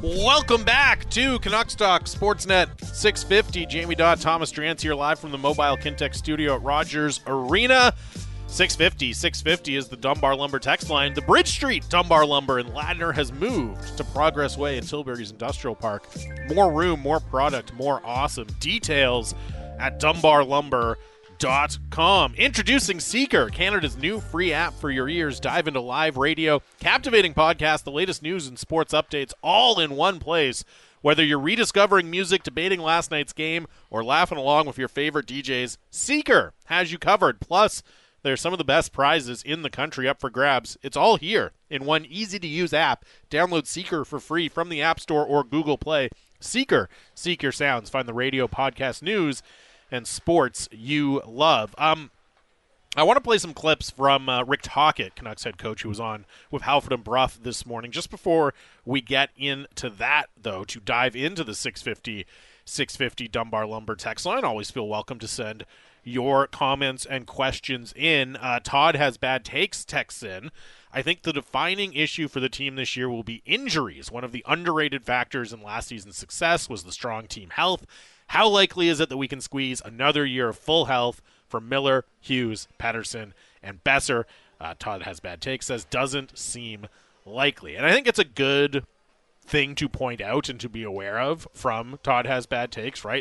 Welcome back to Canucks Talk Sportsnet 650. Jamie Dodd, Thomas Drance here live from the Mobile Kintex studio at Rogers Arena. 650 is the Dunbar Lumber text line. The Bridge Street Dunbar Lumber in Ladner has moved to Progress Way in Tilbury's Industrial Park. More room, more product, more awesome. Details at dunbarlumber.com. Introducing Seeker, Canada's new free app for your ears. Dive into live radio, captivating podcast, the latest news and sports updates, all in one place. Whether you're rediscovering music, debating last night's game, or laughing along with your favorite DJs, Seeker has you covered. Plus, there's some of the best prizes in the country up for grabs. It's all here in one easy-to-use app. Download Seeker for free from the App Store or Google Play. Seeker. Seek your sounds. Find the radio, podcast, news, and sports you love. I want to play some clips from Rick Tocchet, Canucks head coach, who was on with Halford and Brough this morning. Just before we get into that, though, to dive into the 650 Dunbar Lumber text line, always feel welcome to send your comments and questions in. Todd has bad takes texts in. I think the defining issue for the team this year will be injuries. One of the underrated factors in last season's success was the strong team health. How likely is it that we can squeeze another year of full health from Miller, Hughes, Pettersson, and Besser? Todd has bad takes, says doesn't seem likely. And I think it's a good thing to point out and to be aware of from Todd has bad takes, right?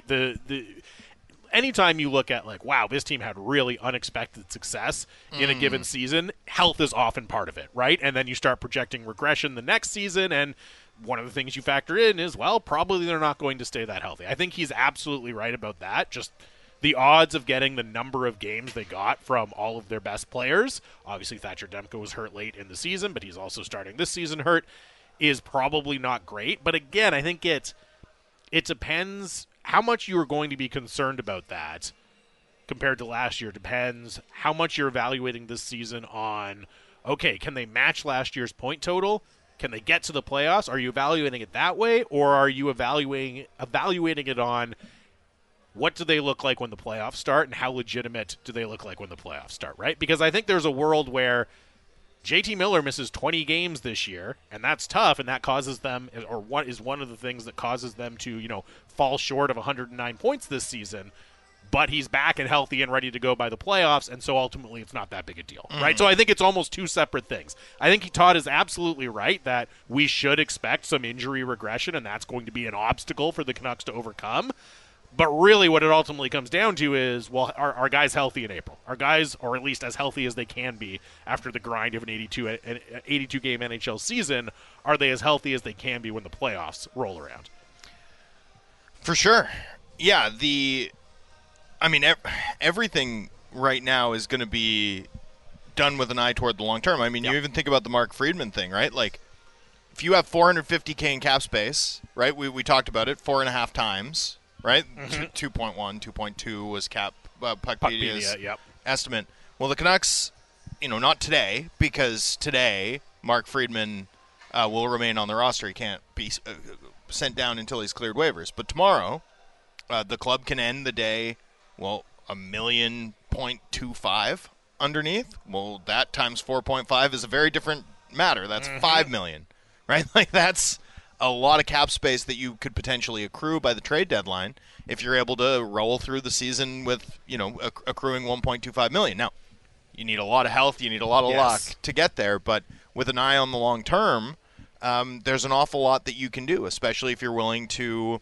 Anytime you look at, like, wow, this team had really unexpected success in a given season, health is often part of it, right? And then you start projecting regression the next season, and one of the things you factor in is, well, probably they're not going to stay that healthy. I think he's absolutely right about that. Just the odds of getting the number of games they got from all of their best players, obviously Thatcher Demko was hurt late in the season, but he's also starting this season hurt, is probably not great. But again, I think it depends how much you are going to be concerned about that compared to last year. Depends how much you're evaluating this season on, okay, can they match last year's point total? Can they get to the playoffs? Are you evaluating it that way, or are you evaluating it on what do they look like when the playoffs start and how legitimate do they look like when the playoffs start, right? Because I think there's a world where JT Miller misses 20 games this year, and that's tough, and that causes them, or what is one of the things that causes them to, fall short of 109 points this season, but he's back and healthy and ready to go by the playoffs, and so ultimately it's not that big a deal, right? So I think it's almost two separate things. I think Todd is absolutely right that we should expect some injury regression, and that's going to be an obstacle for the Canucks to overcome. But really what it ultimately comes down to is, well, are guys healthy in April? Are guys, or at least as healthy as they can be after the grind of an 82-game NHL season, are they as healthy as they can be when the playoffs roll around? For sure. Yeah, everything right now is going to be done with an eye toward the long term. I mean, You even think about the Mark Friedman thing, right? Like, if you have $450K in cap space, right, we talked about it 4.5 times, right? 2.1, 2.2 was cap Puckpedia's estimate. Well, the Canucks, not today, because today Mark Friedman will remain on the roster. He can't be sent down until he's cleared waivers. But tomorrow, the club can end the day, $1.25 million underneath. Well, that times 4.5 is a very different matter. That's $5 million, right? Like, that's a lot of cap space that you could potentially accrue by the trade deadline if you're able to roll through the season with, accruing $1.25 million. Now, you need a lot of health, you need a lot of luck to get there, but with an eye on the long term, there's an awful lot that you can do, especially if you're willing to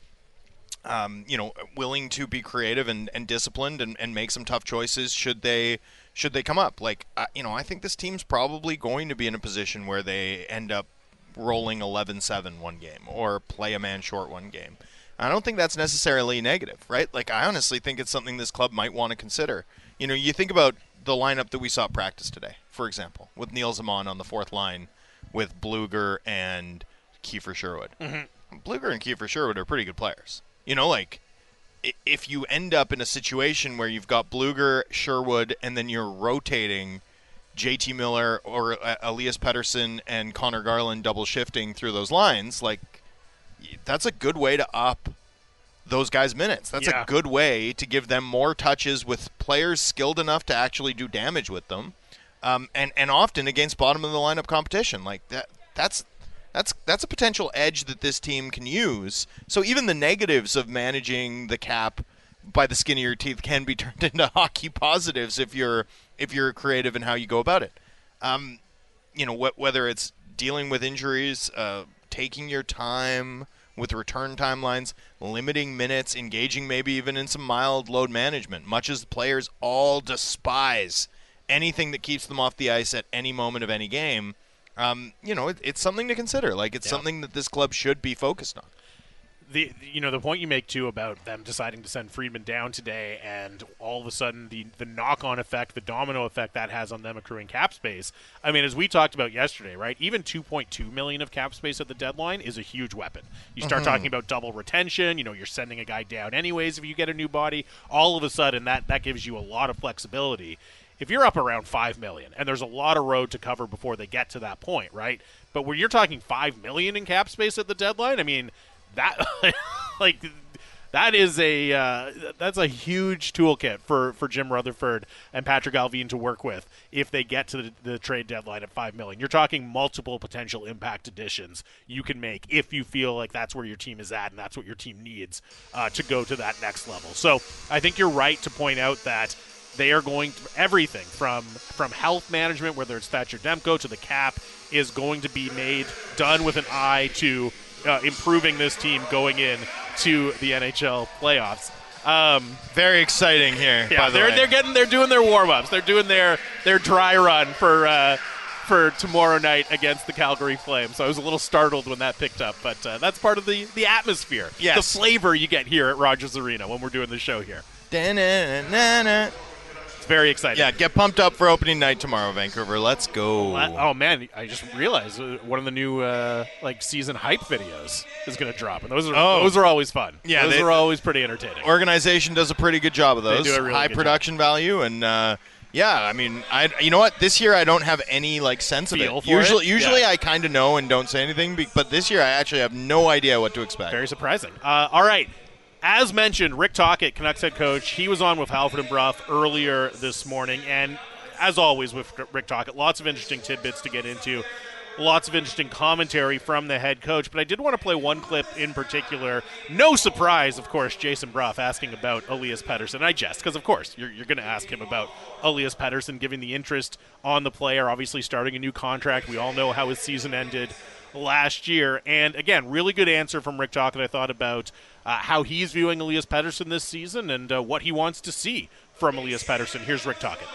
be creative and disciplined and make some tough choices should they come up. Like, I think this team's probably going to be in a position where they end up rolling 11-7 one game or play a man short one game. I don't think that's necessarily negative, right? Like, I honestly think it's something this club might want to consider. You think about the lineup that we saw at practice today, for example, with Neil Zaman on the fourth line with Blueger and Kiefer Sherwood. Blueger and Kiefer Sherwood are pretty good players. If you end up in a situation where you've got Blueger, Sherwood, and then you're rotating JT Miller or Elias Pettersson and Connor Garland double shifting through those lines, like, that's a good way to up those guys' minutes. That's a good way to give them more touches with players skilled enough to actually do damage with them, and often against bottom of the lineup competition. Like, that's that's a potential edge that this team can use. So even the negatives of managing the cap by the skin of your teeth can be turned into hockey positives if you're creative in how you go about it. Whether it's dealing with injuries, taking your time with return timelines, limiting minutes, engaging maybe even in some mild load management, much as the players all despise anything that keeps them off the ice at any moment of any game. It's something to consider. Like, it's something that this club should be focused on. The point you make, too, about them deciding to send Friedman down today and all of a sudden the knock-on effect, the domino effect that has on them accruing cap space. I mean, as we talked about yesterday, right, even $2.2 million of cap space at the deadline is a huge weapon. You start talking about double retention, you're sending a guy down anyways if you get a new body. All of a sudden, that gives you a lot of flexibility. If you're up around $5 million, and there's a lot of road to cover before they get to that point, right? But when you're talking $5 million in cap space at the deadline, I mean, that is that's a huge toolkit for Jim Rutherford and Patrick Allvin to work with if they get to the trade deadline at $5 million. You're talking multiple potential impact additions you can make if you feel like that's where your team is at and that's what your team needs to go to that next level. So I think you're right to point out that they are going to everything from health management, whether it's Thatcher Demko, to the cap, is going to be done with an eye to improving this team going in to the NHL playoffs. Very exciting here. Yeah, by the way. they're doing their warm ups. They're doing their dry run for tomorrow night against the Calgary Flames. So I was a little startled when that picked up, but that's part of the atmosphere, yes. The flavor you get here at Rogers Arena when we're doing the show here. Da-na-na-na. It's very exciting. Yeah, get pumped up for opening night tomorrow, Vancouver. Let's go. Oh, man, I just realized one of the new season hype videos is going to drop, and those are always fun. Yeah, those are always pretty entertaining. Organization does a pretty good job of those. They do a really high good production value, and I mean, you know what? This year I don't have any sense of Feel it. for Usually I kind of know and don't say anything, but this year I actually have no idea what to expect. Very surprising. All right. As mentioned, Rick Tocchet, Canucks head coach, he was on with Halford and Brough earlier this morning, and as always with Rick Tocchet, lots of interesting tidbits to get into, lots of interesting commentary from the head coach, but I did want to play one clip in particular. No surprise, of course, Jason Brough asking about Elias Pettersson. I jest, because of course you're going to ask him about Elias Pettersson, given the interest on the player, obviously starting a new contract. We all know how his season ended last year. And again, really good answer from Rick Tocchet, I thought, about how he's viewing Elias Pettersson this season and what he wants to see from Elias Pettersson. Here's Rick Tocchet.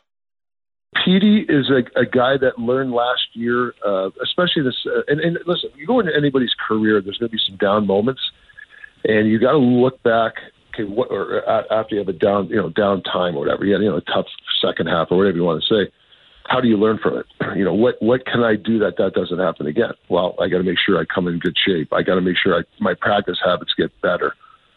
Petey is a guy that learned last year, especially this. And listen, you go into anybody's career, there's going to be some down moments, and you got to look back. Okay, after you have a down time or whatever, you had a tough second half or whatever you want to say. How do you learn from it? What can I do that doesn't happen again? Well, I got to make sure I come in good shape. I got to make sure my practice habits get better.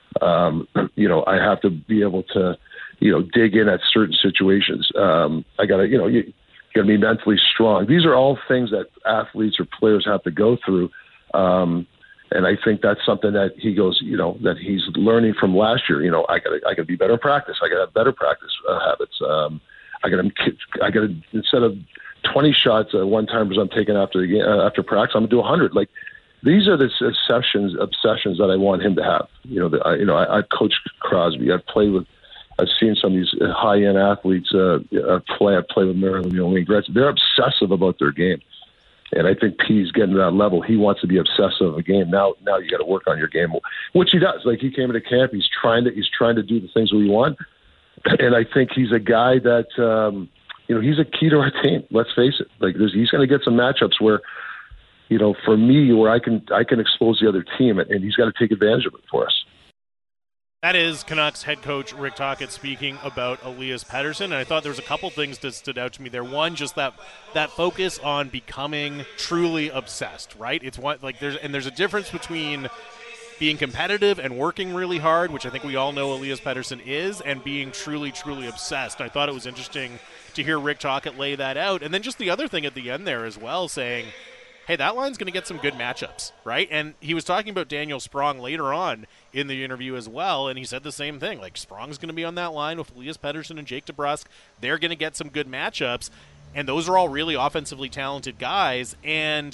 I have to be able to, dig in at certain situations. I got to, you got to be mentally strong. These are all things that athletes or players have to go through. And I think that's something that he goes, that he's learning from last year. I got to be better in practice. I got to have better practice habits. I got to instead of 20 shots at one time as I'm taking after practice, I'm gonna do 100. Like, these are the obsessions that I want him to have. I've coached Crosby. I've seen some of these high-end athletes play with Marilyn Wayne Gretzky. They're obsessive about their game, and I think P's getting to that level. He wants to be obsessive of a game. Now you got to work on your game, which he does. Like, he came into camp, he's trying to do the things we want. And I think he's a guy that, he's a key to our team. Let's face it. Like, he's going to get some matchups where, for me, where I can expose the other team, and he's got to take advantage of it for us. That is Canucks head coach Rick Tocchet speaking about Elias Pettersson, and I thought there was a couple things that stood out to me there. One, just that focus on becoming truly obsessed, right? It's there's a difference between being competitive and working really hard, which I think we all know Elias Pettersson is, and being truly, truly obsessed. I thought it was interesting to hear Rick Tocchet lay that out. And then just the other thing at the end there as well, saying, hey, that line's going to get some good matchups, right? And he was talking about Daniel Sprong later on in the interview as well, and he said the same thing. Like, Sprong's going to be on that line with Elias Pettersson and Jake DeBrusk. They're going to get some good matchups, and those are all really offensively talented guys. And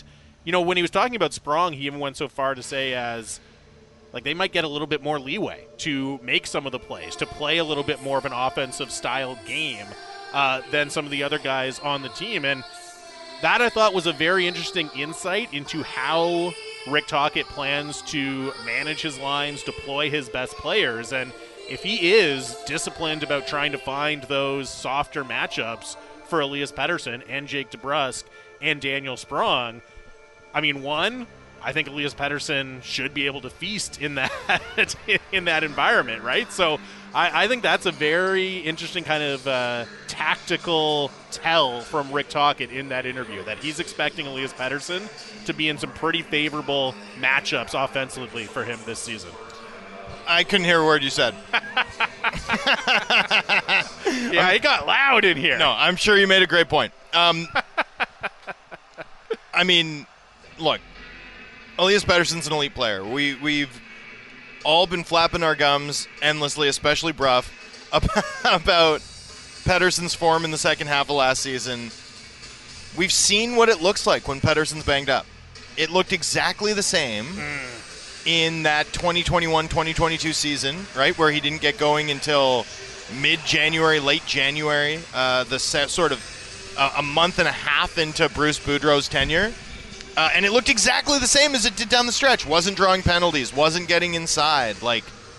when he was talking about Sprong, he even went so far to say as, like, they might get a little bit more leeway to make some of the plays, to play a little bit more of an offensive style game than some of the other guys on the team. And that, I thought, was a very interesting insight into how Rick Tocchet plans to manage his lines, deploy his best players. And if he is disciplined about trying to find those softer matchups for Elias Pettersson and Jake DeBrusk and Daniel Sprong, I mean, one, I think Elias Pettersson should be able to feast in that in that environment, right? So I think that's a very interesting kind of tactical tell from Rick Tocchet in that interview, that he's expecting Elias Pettersson to be in some pretty favorable matchups offensively for him this season. I couldn't hear a word you said. Yeah, it got loud in here. No, I'm sure you made a great point. I mean, look, Elias Pettersson's an elite player. We've all been flapping our gums endlessly, especially Bruff, about Pettersson's form in the second half of last season. We've seen what it looks like when Pettersson's banged up. It looked exactly the same in that 2021-2022 season, right, where he didn't get going until mid-January, late January, sort of a month and a half into Bruce Boudreau's tenure. And it looked exactly the same as it did down the stretch. Wasn't drawing penalties, wasn't getting inside. Like,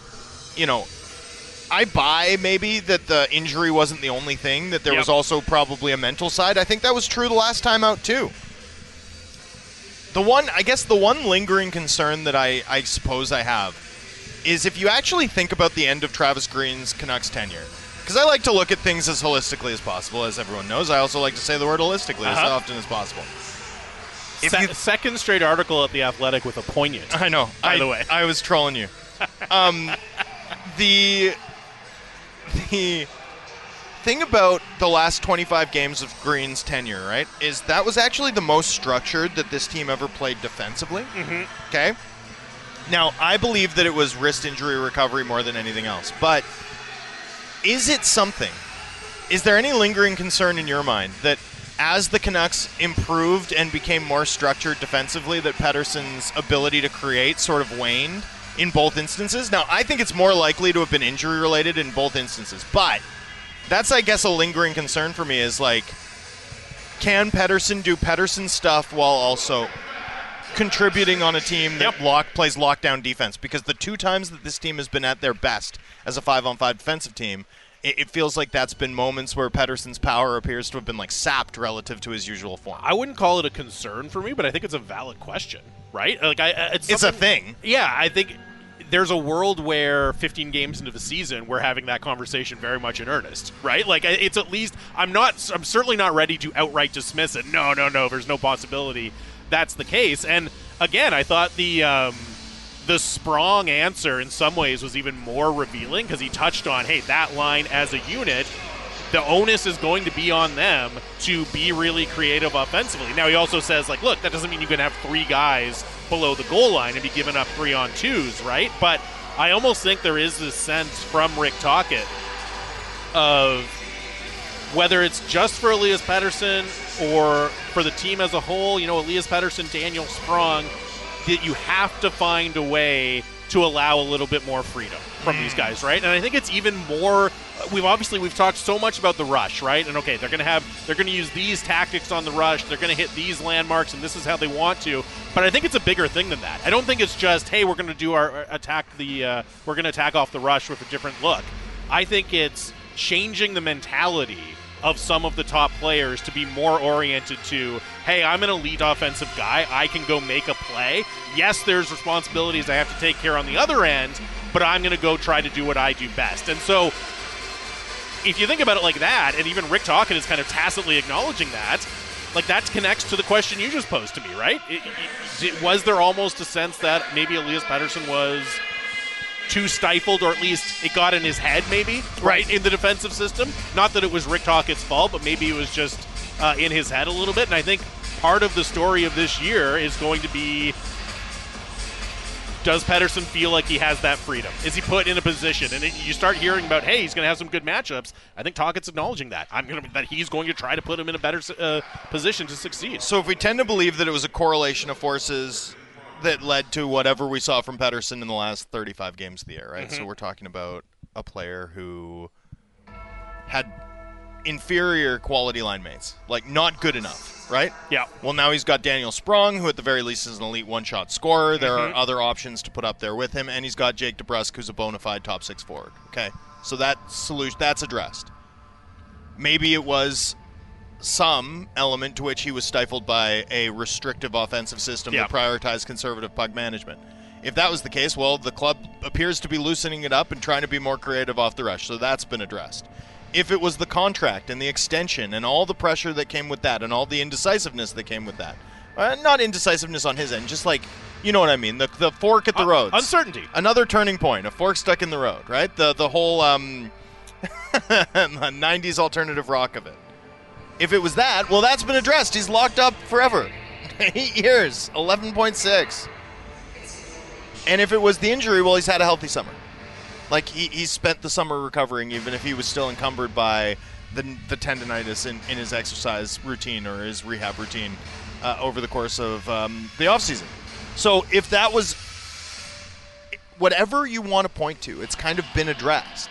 I buy maybe that the injury wasn't the only thing, that there was also probably a mental side. I think that was true the last time out, too. The one lingering concern that I suppose I have is if you actually think about the end of Travis Green's Canucks tenure. Because I like to look at things as holistically as possible, as everyone knows. I also like to say the word holistically as often as possible. Second straight article at The Athletic with a poignant. I know. By the way. I was trolling you. The thing about the last 25 games of Green's tenure, right, is that was actually the most structured that this team ever played defensively. Mm-hmm. Okay? Now, I believe that it was wrist injury recovery more than anything else. But is it something? Is there any lingering concern in your mind that as the Canucks improved and became more structured defensively, that Pettersson's ability to create sort of waned in both instances? Now, I think it's more likely to have been injury-related in both instances, but that's, I guess, a lingering concern for me is, like, can Pettersson do Pettersson stuff while also contributing on a team that plays lockdown defense? Because the two times that this team has been at their best as a 5-on-5 defensive team, it feels like that's been moments where Pettersson's power appears to have been, like, sapped relative to his usual form. I wouldn't call it a concern for me, but I think it's a valid question, right? Like, it's a thing. Yeah, I think there's a world where 15 games into the season, we're having that conversation very much in earnest, right? Like, it's at least, I'm certainly not ready to outright dismiss it. No, there's no possibility that's the case. And again, I thought the Sprong answer in some ways was even more revealing, because he touched on, hey, that line as a unit, the onus is going to be on them to be really creative offensively. Now, he also says, like, look, that doesn't mean you can have three guys below the goal line and be giving up 3-on-2s, right? But I almost think there is this sense from Rick Tocchet of whether it's just for Elias Pettersson or for the team as a whole, Elias Pettersson, Daniel Sprong, that you have to find a way to allow a little bit more freedom from these guys, right? And I think it's even more. We've talked so much about the rush, right? And okay, they're going to use these tactics on the rush. They're going to hit these landmarks, and this is how they want to. But I think it's a bigger thing than that. I don't think it's just, hey, we're going to do our attack. We're going to attack off the rush with a different look. I think it's changing the mentality of some of the top players to be more oriented to, hey, I'm an elite offensive guy. I can go make a play. Yes, there's responsibilities I have to take care on the other end, but I'm going to go try to do what I do best. And so if you think about it like that, and even Rick Tocchet is kind of tacitly acknowledging that, like, that connects to the question you just posed to me, right? Was there almost a sense that maybe Elias Pettersson was too stifled, or at least it got in his head, maybe, right, in the defensive system? Not that it was Rick Tocchet's fault, but maybe it was just in his head a little bit. And I think part of the story of this year is going to be Does Pettersson feel like he has that freedom? Is he put in a position? And you start hearing about, hey, he's going to have some good matchups. I think Tocchet's acknowledging that. That he's going to try to put him in a better position to succeed. So if we tend to believe that it was a correlation of forces that led to whatever we saw from Pettersson in the last 35 games of the year, right? Mm-hmm. So we're talking about a player who had inferior quality line mates, like not good enough, right? Yeah. Well, now he's got Daniel Sprong, who at the very least is an elite one-shot scorer. There are other options to put up there with him, and he's got Jake DeBrusk, who's a bona fide top six forward. Okay, so that's addressed. Maybe it was some element to which he was stifled by a restrictive offensive system that prioritized conservative puck management. If that was the case, well, the club appears to be loosening it up and trying to be more creative off the rush, so that's been addressed. If it was the contract and the extension and all the pressure that came with that and all the indecisiveness that came with that, not indecisiveness on his end, just like, you know what I mean, the fork at the road. Uncertainty. Another turning point, a fork stuck in the road, right? The whole 90s alternative rock of it. If it was that, well, that's been addressed. He's locked up forever. 8 years, 11.6. And if it was the injury, well, he's had a healthy summer. Like, he spent the summer recovering, even if he was still encumbered by the tendonitis in his exercise routine or his rehab routine over the course of the offseason. So if that was whatever you want to point to, it's kind of been addressed.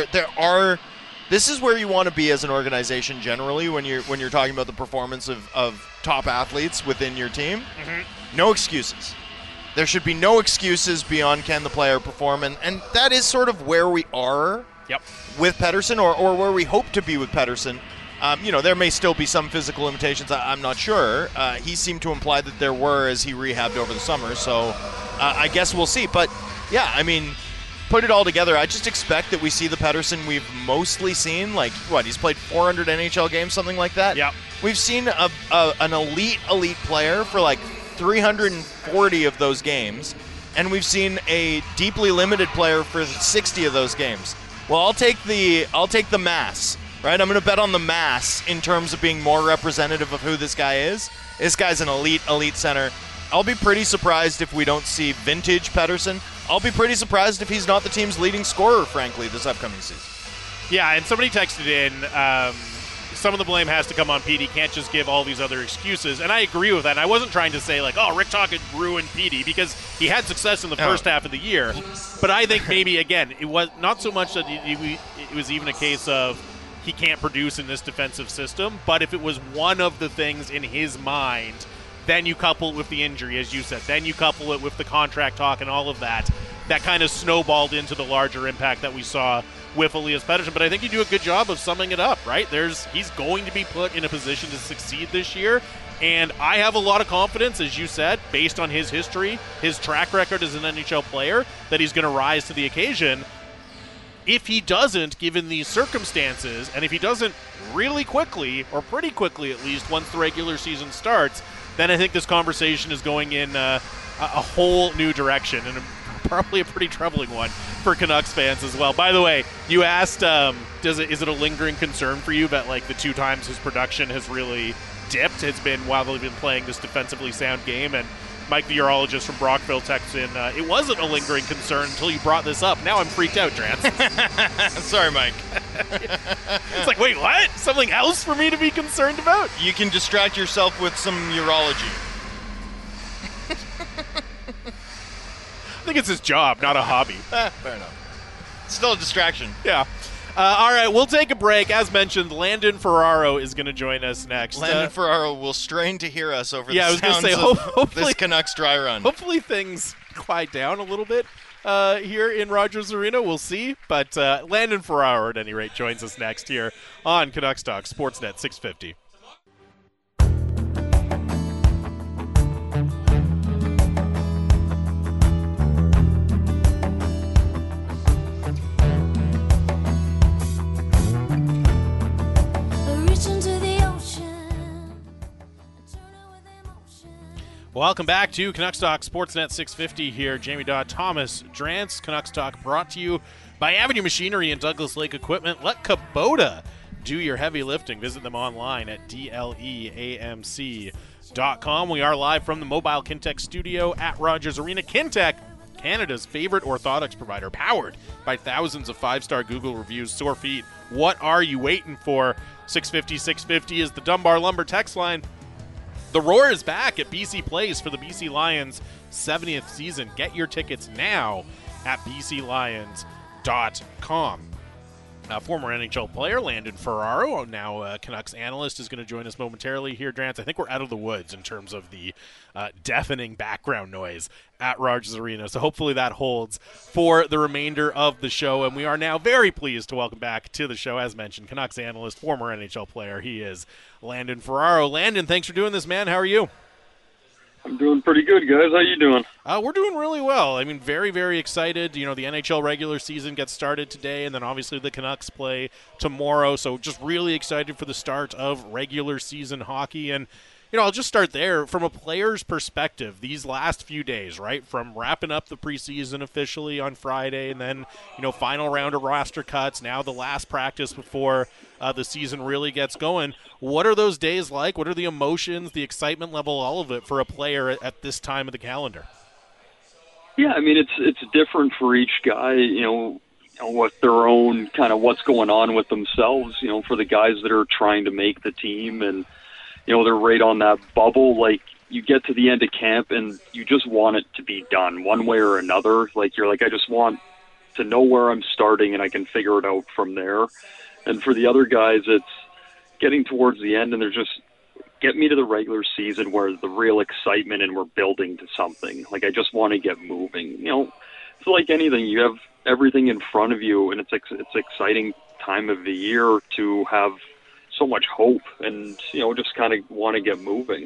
This is where you want to be as an organization generally when you're talking about the performance of top athletes within your team. Mm-hmm. No excuses. There should be no excuses beyond can the player perform, and that is sort of where we are with Pettersson, or where we hope to be with Pettersson. There may still be some physical limitations. I'm not sure. He seemed to imply that there were as he rehabbed over the summer, so I guess we'll see. But, yeah, I mean, put it all together, I just expect that we see the Pettersson we've mostly seen. Like, he's played 400 NHL games, something like that? Yeah. We've seen an elite player for, like, 340 of those games, and we've seen a deeply limited player for 60 of those games. Well, I'll take the mass, right? I'm going to bet on the mass in terms of being more representative of who this guy is. This guy's an elite center. I'll be pretty surprised if we don't see vintage Pettersson. I'll be pretty surprised if he's not the team's leading scorer, frankly, this upcoming season. Yeah, and somebody texted in, some of the blame has to come on Petey. Can't just give all these other excuses. And I agree with that. And I wasn't trying to say, like, Rick Tocchet ruined Petey, because he had success in the first half of the year. But I think maybe, again, it was not so much that it was even a case of he can't produce in this defensive system, but if it was one of the things in his mind, then you couple it with the injury, as you said. Then you couple it with the contract talk and all of that. That kind of snowballed into the larger impact that we saw with Elias Pettersson. But I think you do a good job of summing it up, right? He's going to be put in a position to succeed this year. And I have a lot of confidence, as you said, based on his history, his track record as an NHL player, that he's going to rise to the occasion. If he doesn't, given these circumstances, and if he doesn't really quickly, or pretty quickly at least, once the regular season starts, then I think this conversation is going in a whole new direction, and probably a pretty troubling one for Canucks fans as well. By the way, you asked, is it a lingering concern for you that, like, the two times his production has really dipped has been while they've been playing this defensively sound game? And Mike, the urologist from Brockville, texts in, it wasn't a lingering concern until you brought this up. Now I'm freaked out, Drance. Sorry, Mike. It's like, wait, what? Something else for me to be concerned about? You can distract yourself with some urology. I think it's his job, not a hobby. Fair enough. Still a distraction. Yeah. All right, we'll take a break. As mentioned, Landon Ferraro is going to join us next. Landon Ferraro will strain to hear us over the sounds of this Canucks dry run. Hopefully things quiet down a little bit here in Rogers Arena. We'll see. But Landon Ferraro, at any rate, joins us next here on Canucks Talk, Sportsnet 650. Welcome back to Canucks Talk Sportsnet 650 here. Jamie Dodd, Thomas Drance. Canucks Talk brought to you by Avenue Machinery and Douglas Lake Equipment. Let Kubota do your heavy lifting. Visit them online at dleamc.com. We are live from the Mobile Kintec studio at Rogers Arena. Kintec, Canada's favorite orthotics provider, powered by thousands of 5-star Google reviews. Sore feet, what are you waiting for? 650-650 is the Dunbar Lumber text line. The Roar is back at BC Place for the BC Lions 70th season. Get your tickets now at bclions.com. Former NHL player Landon Ferraro, now Canucks analyst, is going to join us momentarily here, Drance. I think we're out of the woods in terms of the deafening background noise at Rogers Arena, so hopefully that holds for the remainder of the show. And we are now very pleased to welcome back to the show, as mentioned, Canucks analyst, former NHL player. He is Landon Ferraro. Landon, thanks for doing this, man. How are you? I'm doing pretty good, guys. How you doing? We're doing really well. I mean, very, very excited. You know, the NHL regular season gets started today, and then obviously the Canucks play tomorrow. So just really excited for the start of regular season hockey. And, you know, I'll just start there. From a player's perspective, these last few days, right, from wrapping up the preseason officially on Friday and then, you know, final round of roster cuts, now the last practice before the season really gets going. What are those days like? What are the emotions, the excitement level, all of it for a player at this time of the calendar? Yeah, I mean, it's different for each guy, you know, with their own kind of what's going on with themselves, you know, for the guys that are trying to make the team and, you know, they're right on that bubble. Like, you get to the end of camp and you just want it to be done one way or another. Like, you're like, I just want to know where I'm starting and I can figure it out from there. And for the other guys, it's getting towards the end and they're just, get me to the regular season where the real excitement and we're building to something. Like, I just want to get moving. You know, it's like anything. You have everything in front of you and it's exciting time of the year to have so much hope and, you know, just kind of want to get moving.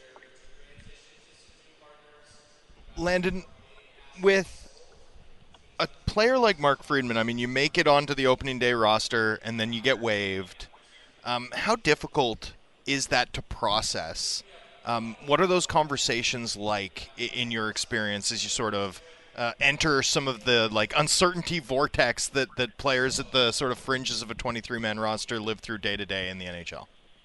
Landon, with a player like Mark Friedman, I mean, you make it onto the opening day roster and then you get waived. How difficult is that to process? What are those conversations like in your experience as you sort of enter some of the like uncertainty vortex that players at the sort of fringes of a 23-man roster live through day to day in the NHL?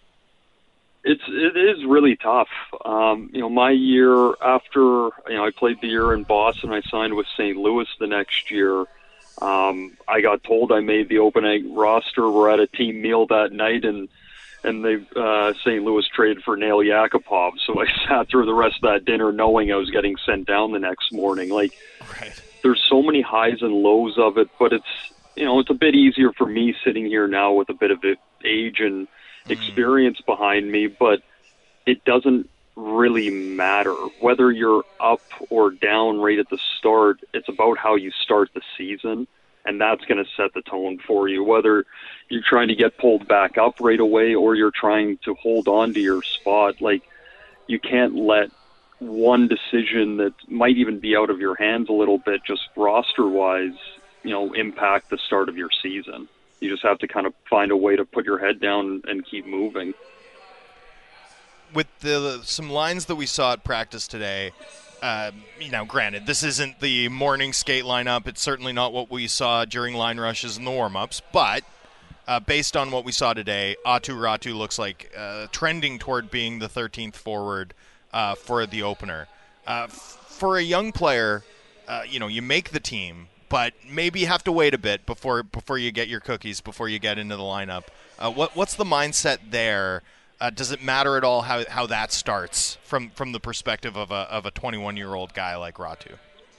It is really tough. You know, my year after, you know, I played the year in Boston, I signed with St. Louis the next year. I got told I made the opening roster. We're at a team meal that night, and they St. Louis traded for Nail Yakupov. So I sat through the rest of that dinner knowing I was getting sent down the next morning. Like, right. There's so many highs and lows of it, but it's, you know, it's a bit easier for me sitting here now with a bit of age and experience behind me, but it doesn't really matter whether you're up or down right at the start. It's about how you start the season, and that's going to set the tone for you, whether you're trying to get pulled back up right away or you're trying to hold on to your spot. Like, you can't let one decision that might even be out of your hands a little bit, just roster-wise, you know, impact the start of your season. You just have to kind of find a way to put your head down and keep moving. With some lines that we saw at practice today, you know, granted, this isn't the morning skate lineup. It's certainly not what we saw during line rushes and the warm-ups. But based on what we saw today, Aatu Räty looks like trending toward being the 13th forward for the opener. For a young player, you know, you make the team, but maybe you have to wait a bit before you get your cookies, before you get into the lineup. What's the mindset there? Does it matter at all how that starts from the perspective of a 21-year-old guy like Räty?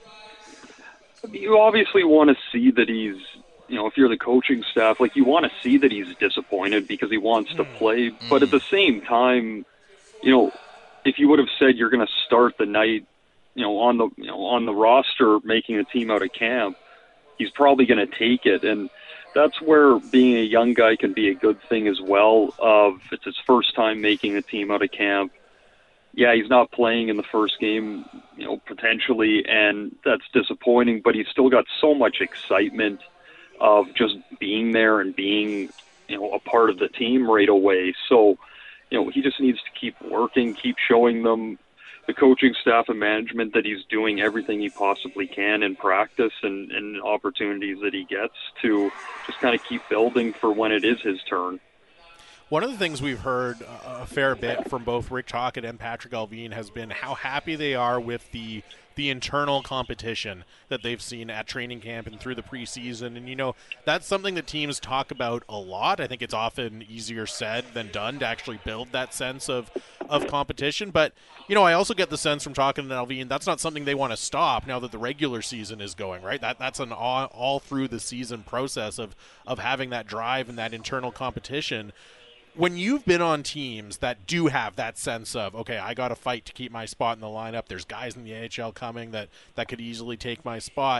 You obviously want to see that he's, you know, if you're the coaching staff, like, you want to see that he's disappointed because he wants to play. But at the same time, you know, if you would have said you're going to start the night, on the roster making a team out of camp, he's probably going to take it. And that's where being a young guy can be a good thing as well. It's his first time making a team out of camp. Yeah, he's not playing in the first game, potentially, and that's disappointing, but he's still got so much excitement of just being there and being, a part of the team right away. So, he just needs to keep working, keep showing them, the coaching staff and management, that he's doing everything he possibly can in practice and opportunities that he gets to just kind of keep building for when it is his turn. One of the things we've heard a fair bit from both Rick Tocchet and Patrick Allvin has been how happy they are with the internal competition that they've seen at training camp and through the preseason. And, you know, that's something that teams talk about a lot. I think it's often easier said than done to actually build that sense of competition. But, you know, I also get the sense from Tocchet and Allvin that's not something they want to stop now that the regular season is going, right? That's an all through the season process of having that drive and that internal competition. When you've been on teams that do have that sense of, okay, I got to fight to keep my spot in the lineup, there's guys in the AHL coming that could easily take my spot,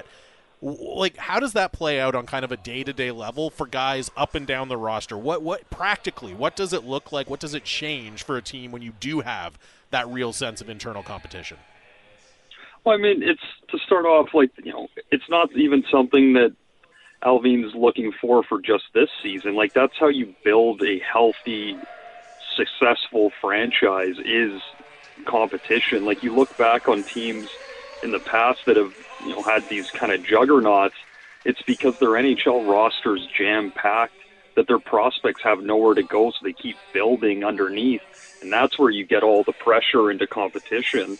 like, how does that play out on kind of a day-to-day level for guys up and down the roster? What practically, what does it look like? What does it change for a team when you do have that real sense of internal competition? Well, I mean, it's to start off, like, you know, it's not even something that Allvin's looking for just this season. Like, that's how you build a healthy, successful franchise, is competition. Like, you look back on teams in the past that have, you know, had these kind of juggernauts. It's because their NHL roster's jam-packed, that their prospects have nowhere to go, so they keep building underneath, and that's where you get all the pressure into competition.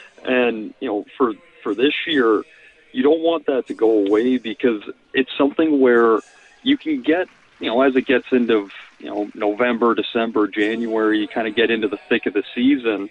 And, you know, for this year, you don't want that to go away, because it's something where you can get, you know, as it gets into, you know, November, December, January, you kind of get into the thick of the season,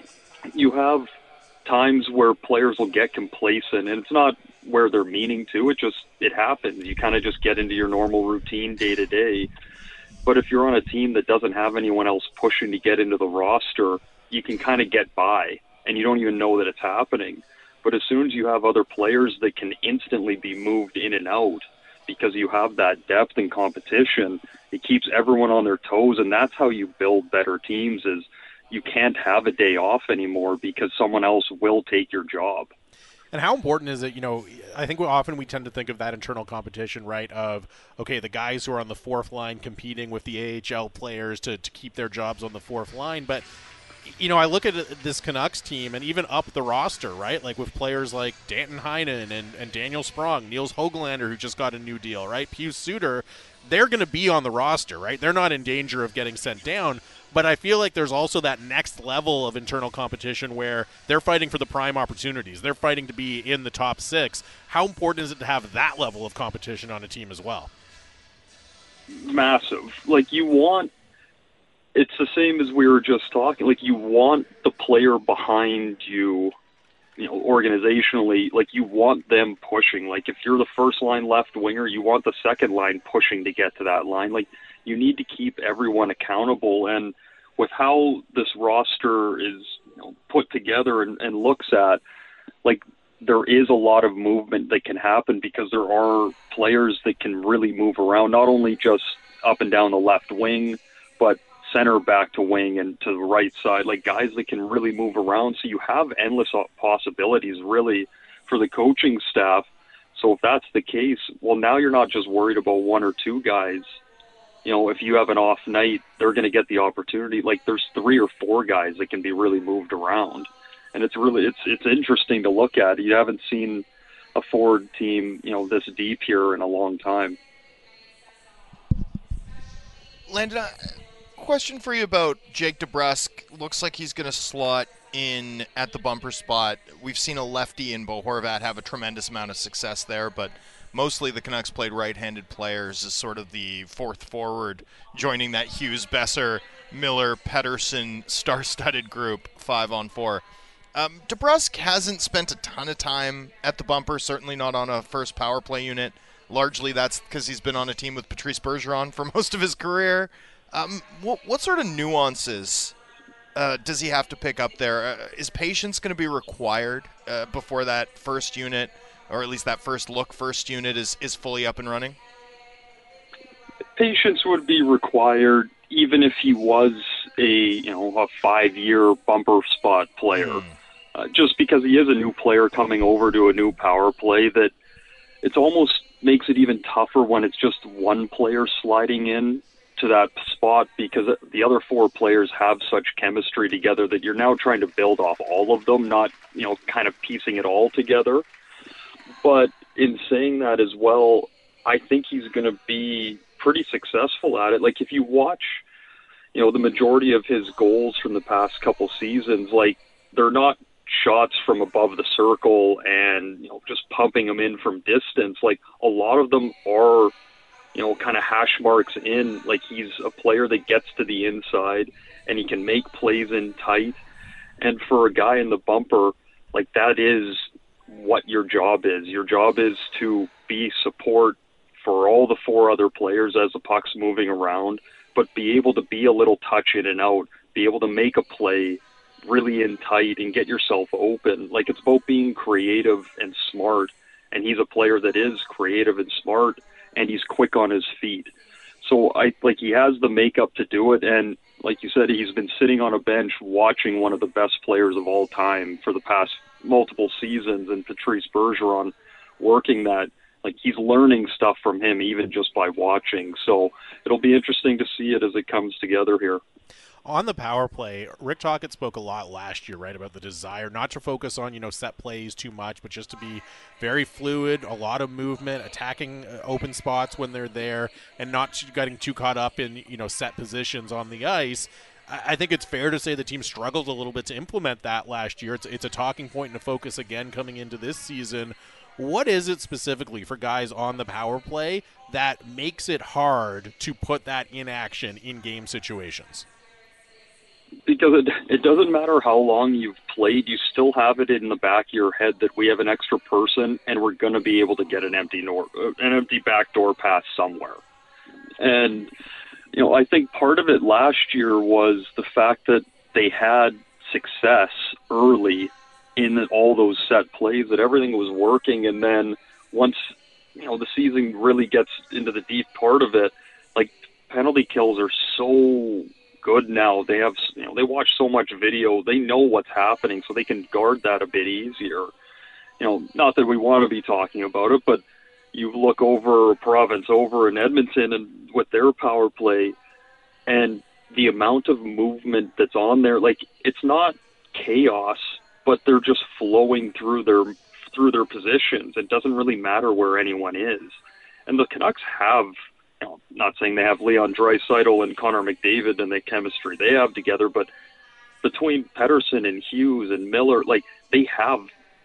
you have times where players will get complacent, and it's not where they're meaning to, it happens. You kind of just get into your normal routine day to day. But if you're on a team that doesn't have anyone else pushing to get into the roster, you can kind of get by, and you don't even know that it's happening. But as soon as you have other players that can instantly be moved in and out because you have that depth and competition, it keeps everyone on their toes, and that's how you build better teams. Is you can't have a day off anymore because someone else will take your job. And how important is it, you know, I think often we tend to think of that internal competition, right, of, okay, the guys who are on the fourth line competing with the AHL players to keep their jobs on the fourth line. But, you know, I look at this Canucks team and even up the roster, right, like with players like Danton Heinen and Daniel Sprong, Niels Hoglander, who just got a new deal, right, Pius Suter, they're going to be on the roster, right? They're not in danger of getting sent down. But I feel like there's also that next level of internal competition where they're fighting for the prime opportunities. They're fighting to be in the top six. How important is it to have that level of competition on a team as well? Massive. Like, it's the same as we were just talking. Like, you want the player behind you, you know, organizationally, like, you want them pushing. Like, if you're the first line left winger, you want the second line pushing to get to that line. Like, you need to keep everyone accountable. And with how this roster is, you know, put together and looks at, like, there is a lot of movement that can happen because there are players that can really move around, not only just up and down the left wing, but center back to wing and to the right side, like guys that can really move around. So you have endless possibilities really for the coaching staff. So if that's the case, well, now you're not just worried about one or two guys. You know, if you have an off night, they're going to get the opportunity. Like, there's 3 or 4 guys that can be really moved around. And it's interesting to look at. You haven't seen a forward team, you know, this deep here in a long time. Landon, question for you about Jake DeBrusk. Looks like he's going to slot in at the bumper spot. We've seen a lefty in Bo Horvat have a tremendous amount of success there, but mostly the Canucks played right-handed players as sort of the fourth forward, joining that Hughes, Besser, Miller, Pettersson star-studded group 5-on-4. DeBrusk hasn't spent a ton of time at the bumper, certainly not on a first power play unit. Largely that's because he's been on a team with Patrice Bergeron for most of his career. What sort of nuances does he have to pick up there? Is patience going to be required before that first unit, or at least that first unit is fully up and running? Patience would be required even if he was a 5-year bumper spot player. Just because he is a new player coming over to a new power play, that it's almost makes it even tougher when it's just one player sliding in to that spot, because the other 4 players have such chemistry together that you're now trying to build off all of them, not, kind of piecing it all together. But in saying that as well, I think he's going to be pretty successful at it. Like, if you watch the majority of his goals from the past couple seasons, like, they're not shots from above the circle and, just pumping them in from distance. Like, a lot of them are, kind of hash marks in. Like, he's a player that gets to the inside and he can make plays in tight. And for a guy in the bumper, like, that is what your job is. Your job is to be support for all the four other players as the puck's moving around, but be able to be a little touch in and out, be able to make a play really in tight and get yourself open. Like, it's about being creative and smart, and he's a player that is creative and smart, and he's quick on his feet. So he has the makeup to do it, and like you said, he's been sitting on a bench watching one of the best players of all time for the past multiple seasons, and Patrice Bergeron working that. Like, he's learning stuff from him even just by watching. So it'll be interesting to see it as it comes together here. On the power play, Rick Tocchet spoke a lot last year, right, about the desire not to focus on, set plays too much, but just to be very fluid, a lot of movement, attacking open spots when they're there, and not getting too caught up in, set positions on the ice. I think it's fair to say the team struggled a little bit to implement that last year. It's a talking point and a focus again coming into this season. What is it specifically for guys on the power play that makes it hard to put that in action in game situations? Because it doesn't matter how long you've played, you still have it in the back of your head that we have an extra person and we're going to be able to get an empty back door pass somewhere. And, I think part of it last year was the fact that they had success early in all those set plays, that everything was working. And then once, the season really gets into the deep part of it, like, penalty kills are so good now. They have, they watch so much video, they know what's happening, so they can guard that a bit easier. Not that we want to be talking about it, but you look over Province over in Edmonton and with their power play and the amount of movement that's on there, like, it's not chaos, but they're just flowing through their positions. It doesn't really matter where anyone is. And the Canucks have, not saying they have Leon Draisaitl and Connor McDavid and the chemistry they have together, but between Pettersson and Hughes and Miller, like, they have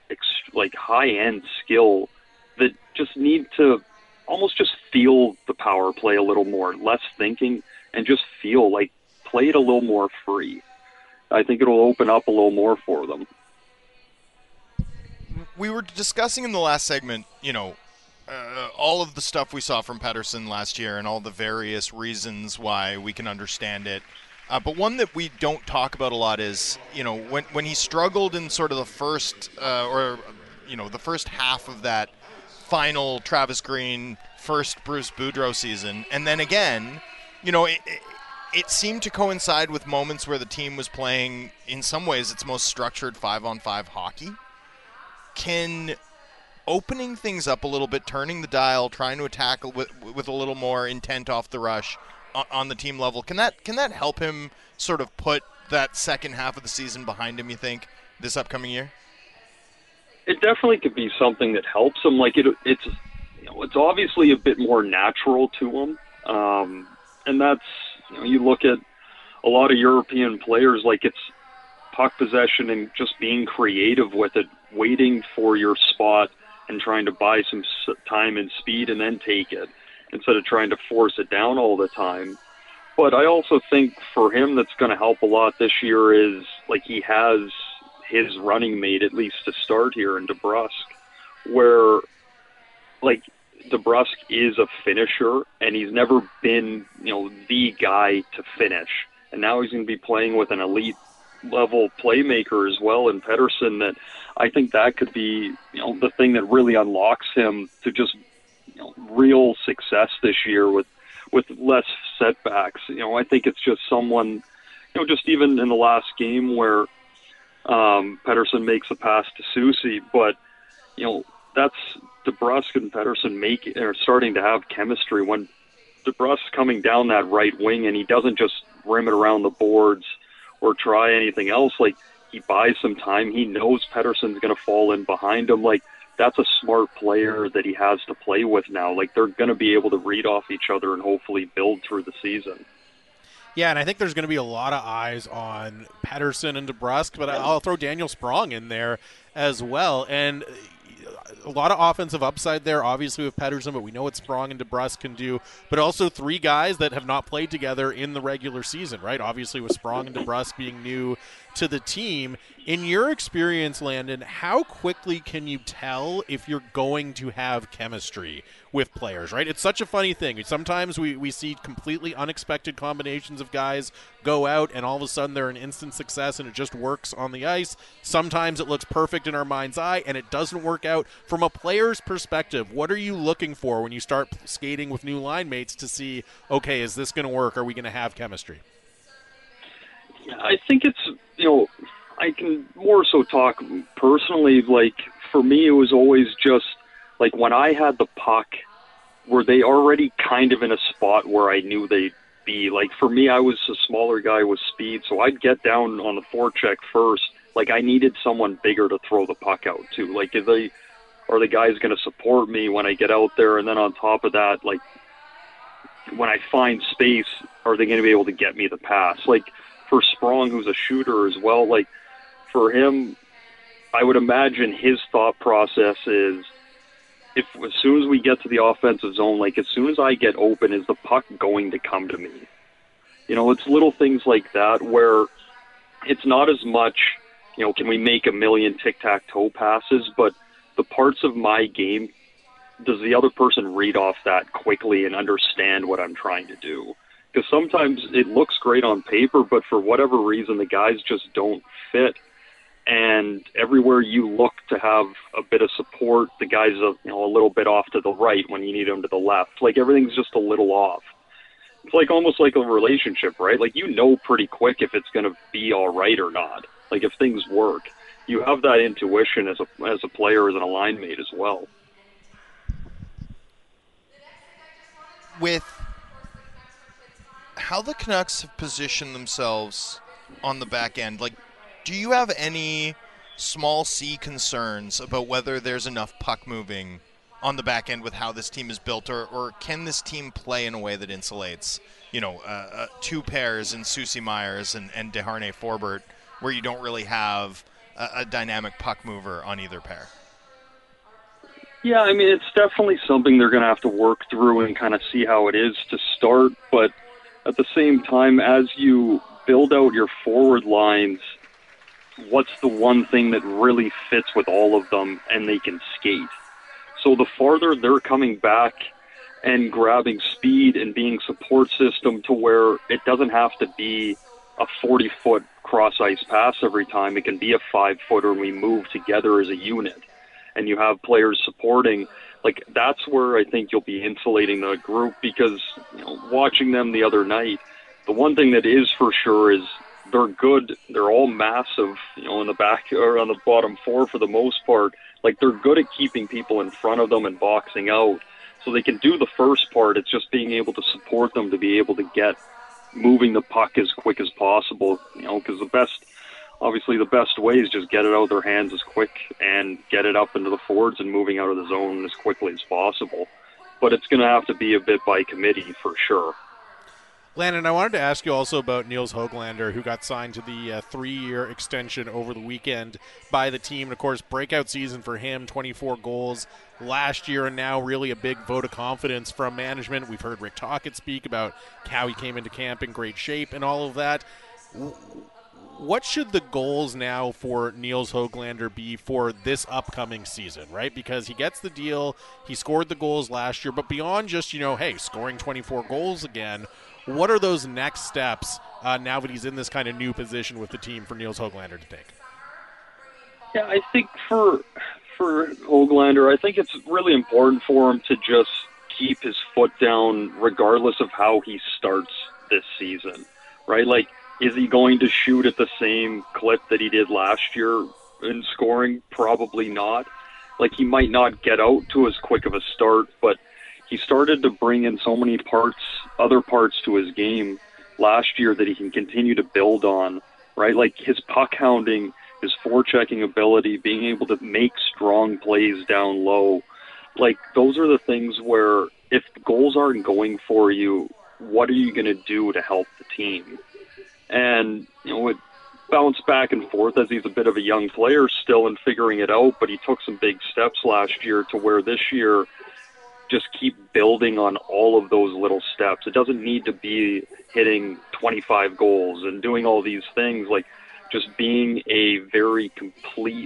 high-end skill that just need to almost just feel the power play a little more, less thinking, and just feel like play it a little more free. I think it'll open up a little more for them. We were discussing in the last segment, all of the stuff we saw from Pettersson last year and all the various reasons why we can understand it. But one that we don't talk about a lot is, when he struggled in sort of the first, the first half of that final Travis Green, first Bruce Boudreau season, and then again, it seemed to coincide with moments where the team was playing, in some ways, its most structured 5-on-5 hockey. Can opening things up a little bit, turning the dial, trying to attack with a little more intent off the rush on the team level, can that help him sort of put that second half of the season behind him, you think, this upcoming year? It definitely could be something that helps him. Like, it's obviously a bit more natural to him. And that's, you look at a lot of European players, like, it's puck possession and just being creative with it, waiting for your spot and trying to buy some time and speed and then take it instead of trying to force it down all the time. But I also think for him that's going to help a lot this year is, like, he has his running mate, at least to start here, in DeBrusk, where, like, DeBrusk is a finisher, and he's never been, the guy to finish. And now he's going to be playing with an elite level playmaker as well in Pettersson, that I think that could be, the thing that really unlocks him to just, real success this year with less setbacks. I think it's just someone, just even in the last game where Pettersson makes a pass to Soucy, but, that's DeBrusk and Pettersson are starting to have chemistry when DeBrusk's coming down that right wing and he doesn't just rim it around the boards or try anything else. Like, he buys some time. He knows Pettersson's going to fall in behind him. Like, that's a smart player that he has to play with now. Like, they're going to be able to read off each other and hopefully build through the season. Yeah, and I think there's going to be a lot of eyes on Pettersson and DeBrusk, but I'll throw Daniel Sprong in there as well. And a lot of offensive upside there, obviously, with Pettersson, but we know what Sprong and DeBrusk can do. But also 3 guys that have not played together in the regular season, right? Obviously, with Sprong and DeBrusk being new to the team. In your experience, Landon, how quickly can you tell if you're going to have chemistry with players, right? It's such a funny thing. Sometimes we see completely unexpected combinations of guys go out and all of a sudden they're an instant success and it just works on the ice. Sometimes it looks perfect in our mind's eye and it doesn't work out. From a player's perspective, what are you looking for when you start skating with new line mates to see, okay, is this going to work? Are we going to have chemistry? I think it's, I can more so talk personally. Like, for me, it was always just, like, when I had the puck, were they already kind of in a spot where I knew they'd be? Like, for me, I was a smaller guy with speed, so I'd get down on the forecheck first. Like, I needed someone bigger to throw the puck out to. Like, are the guys going to support me when I get out there? And then on top of that, like, when I find space, are they going to be able to get me the pass? Like, for Sprong, who's a shooter as well, like, for him, I would imagine his thought process is, as soon as we get to the offensive zone, like, as soon as I get open, is the puck going to come to me? It's little things like that where it's not as much, can we make a million tic-tac-toe passes, but the parts of my game, does the other person read off that quickly and understand what I'm trying to do? Because sometimes it looks great on paper, but for whatever reason, the guys just don't fit. And everywhere you look to have a bit of support, the guy's a little bit off to the right when you need him to the left. Like, everything's just a little off. It's like almost like a relationship, right? Like, pretty quick if it's going to be all right or not. Like, if things work, you have that intuition as a player, as an line mate as well. With how the Canucks have positioned themselves on the back end, like, do you have any small C concerns about whether there's enough puck moving on the back end with how this team is built, or can this team play in a way that insulates, 2 pairs in Susie Myers and Desharnais Forbert, where you don't really have a dynamic puck mover on either pair? Yeah, I mean, it's definitely something they're going to have to work through and kind of see how it is to start. But at the same time, as you build out your forward lines, what's the one thing that really fits with all of them and they can skate? So the farther they're coming back and grabbing speed and being support system to where it doesn't have to be a 40-foot cross-ice pass every time. It can be a 5-footer and we move together as a unit. And you have players supporting, like, that's where I think you'll be insulating the group, because watching them the other night, the one thing that is for sure is they're good. They're all massive, in the back or on the bottom 4 for the most part. Like, they're good at keeping people in front of them and boxing out. So they can do the first part. It's just being able to support them to be able to get moving the puck as quick as possible, because the best way is just get it out of their hands as quick and get it up into the forwards and moving out of the zone as quickly as possible. But it's going to have to be a bit by committee for sure. Landon, I wanted to ask you also about Nils Höglander, who got signed to the 3-year extension over the weekend by the team. And, of course, breakout season for him, 24 goals last year, and now really a big vote of confidence from management. We've heard Rick Tocchet speak about how he came into camp in great shape and all of that. What should the goals now for Nils Höglander be for this upcoming season, right? Because he gets the deal, he scored the goals last year, but beyond just, scoring 24 goals again, what are those next steps now that he's in this kind of new position with the team for Nils Höglander to take? Yeah, I think for Höglander, I think it's really important for him to just keep his foot down regardless of how he starts this season, right? Like, is he going to shoot at the same clip that he did last year in scoring? Probably not. Like, he might not get out to as quick of a start, but he started to bring in so many other parts to his game last year that he can continue to build on, right? Like, his puck hounding, his forechecking ability, being able to make strong plays down low. Like, those are the things where if goals aren't going for you, what are you going to do to help the team? And, it bounced back and forth as he's a bit of a young player still and figuring it out, but he took some big steps last year to where this year just keep building on all of those little steps. It doesn't need to be hitting 25 goals and doing all these things, like just being a very complete,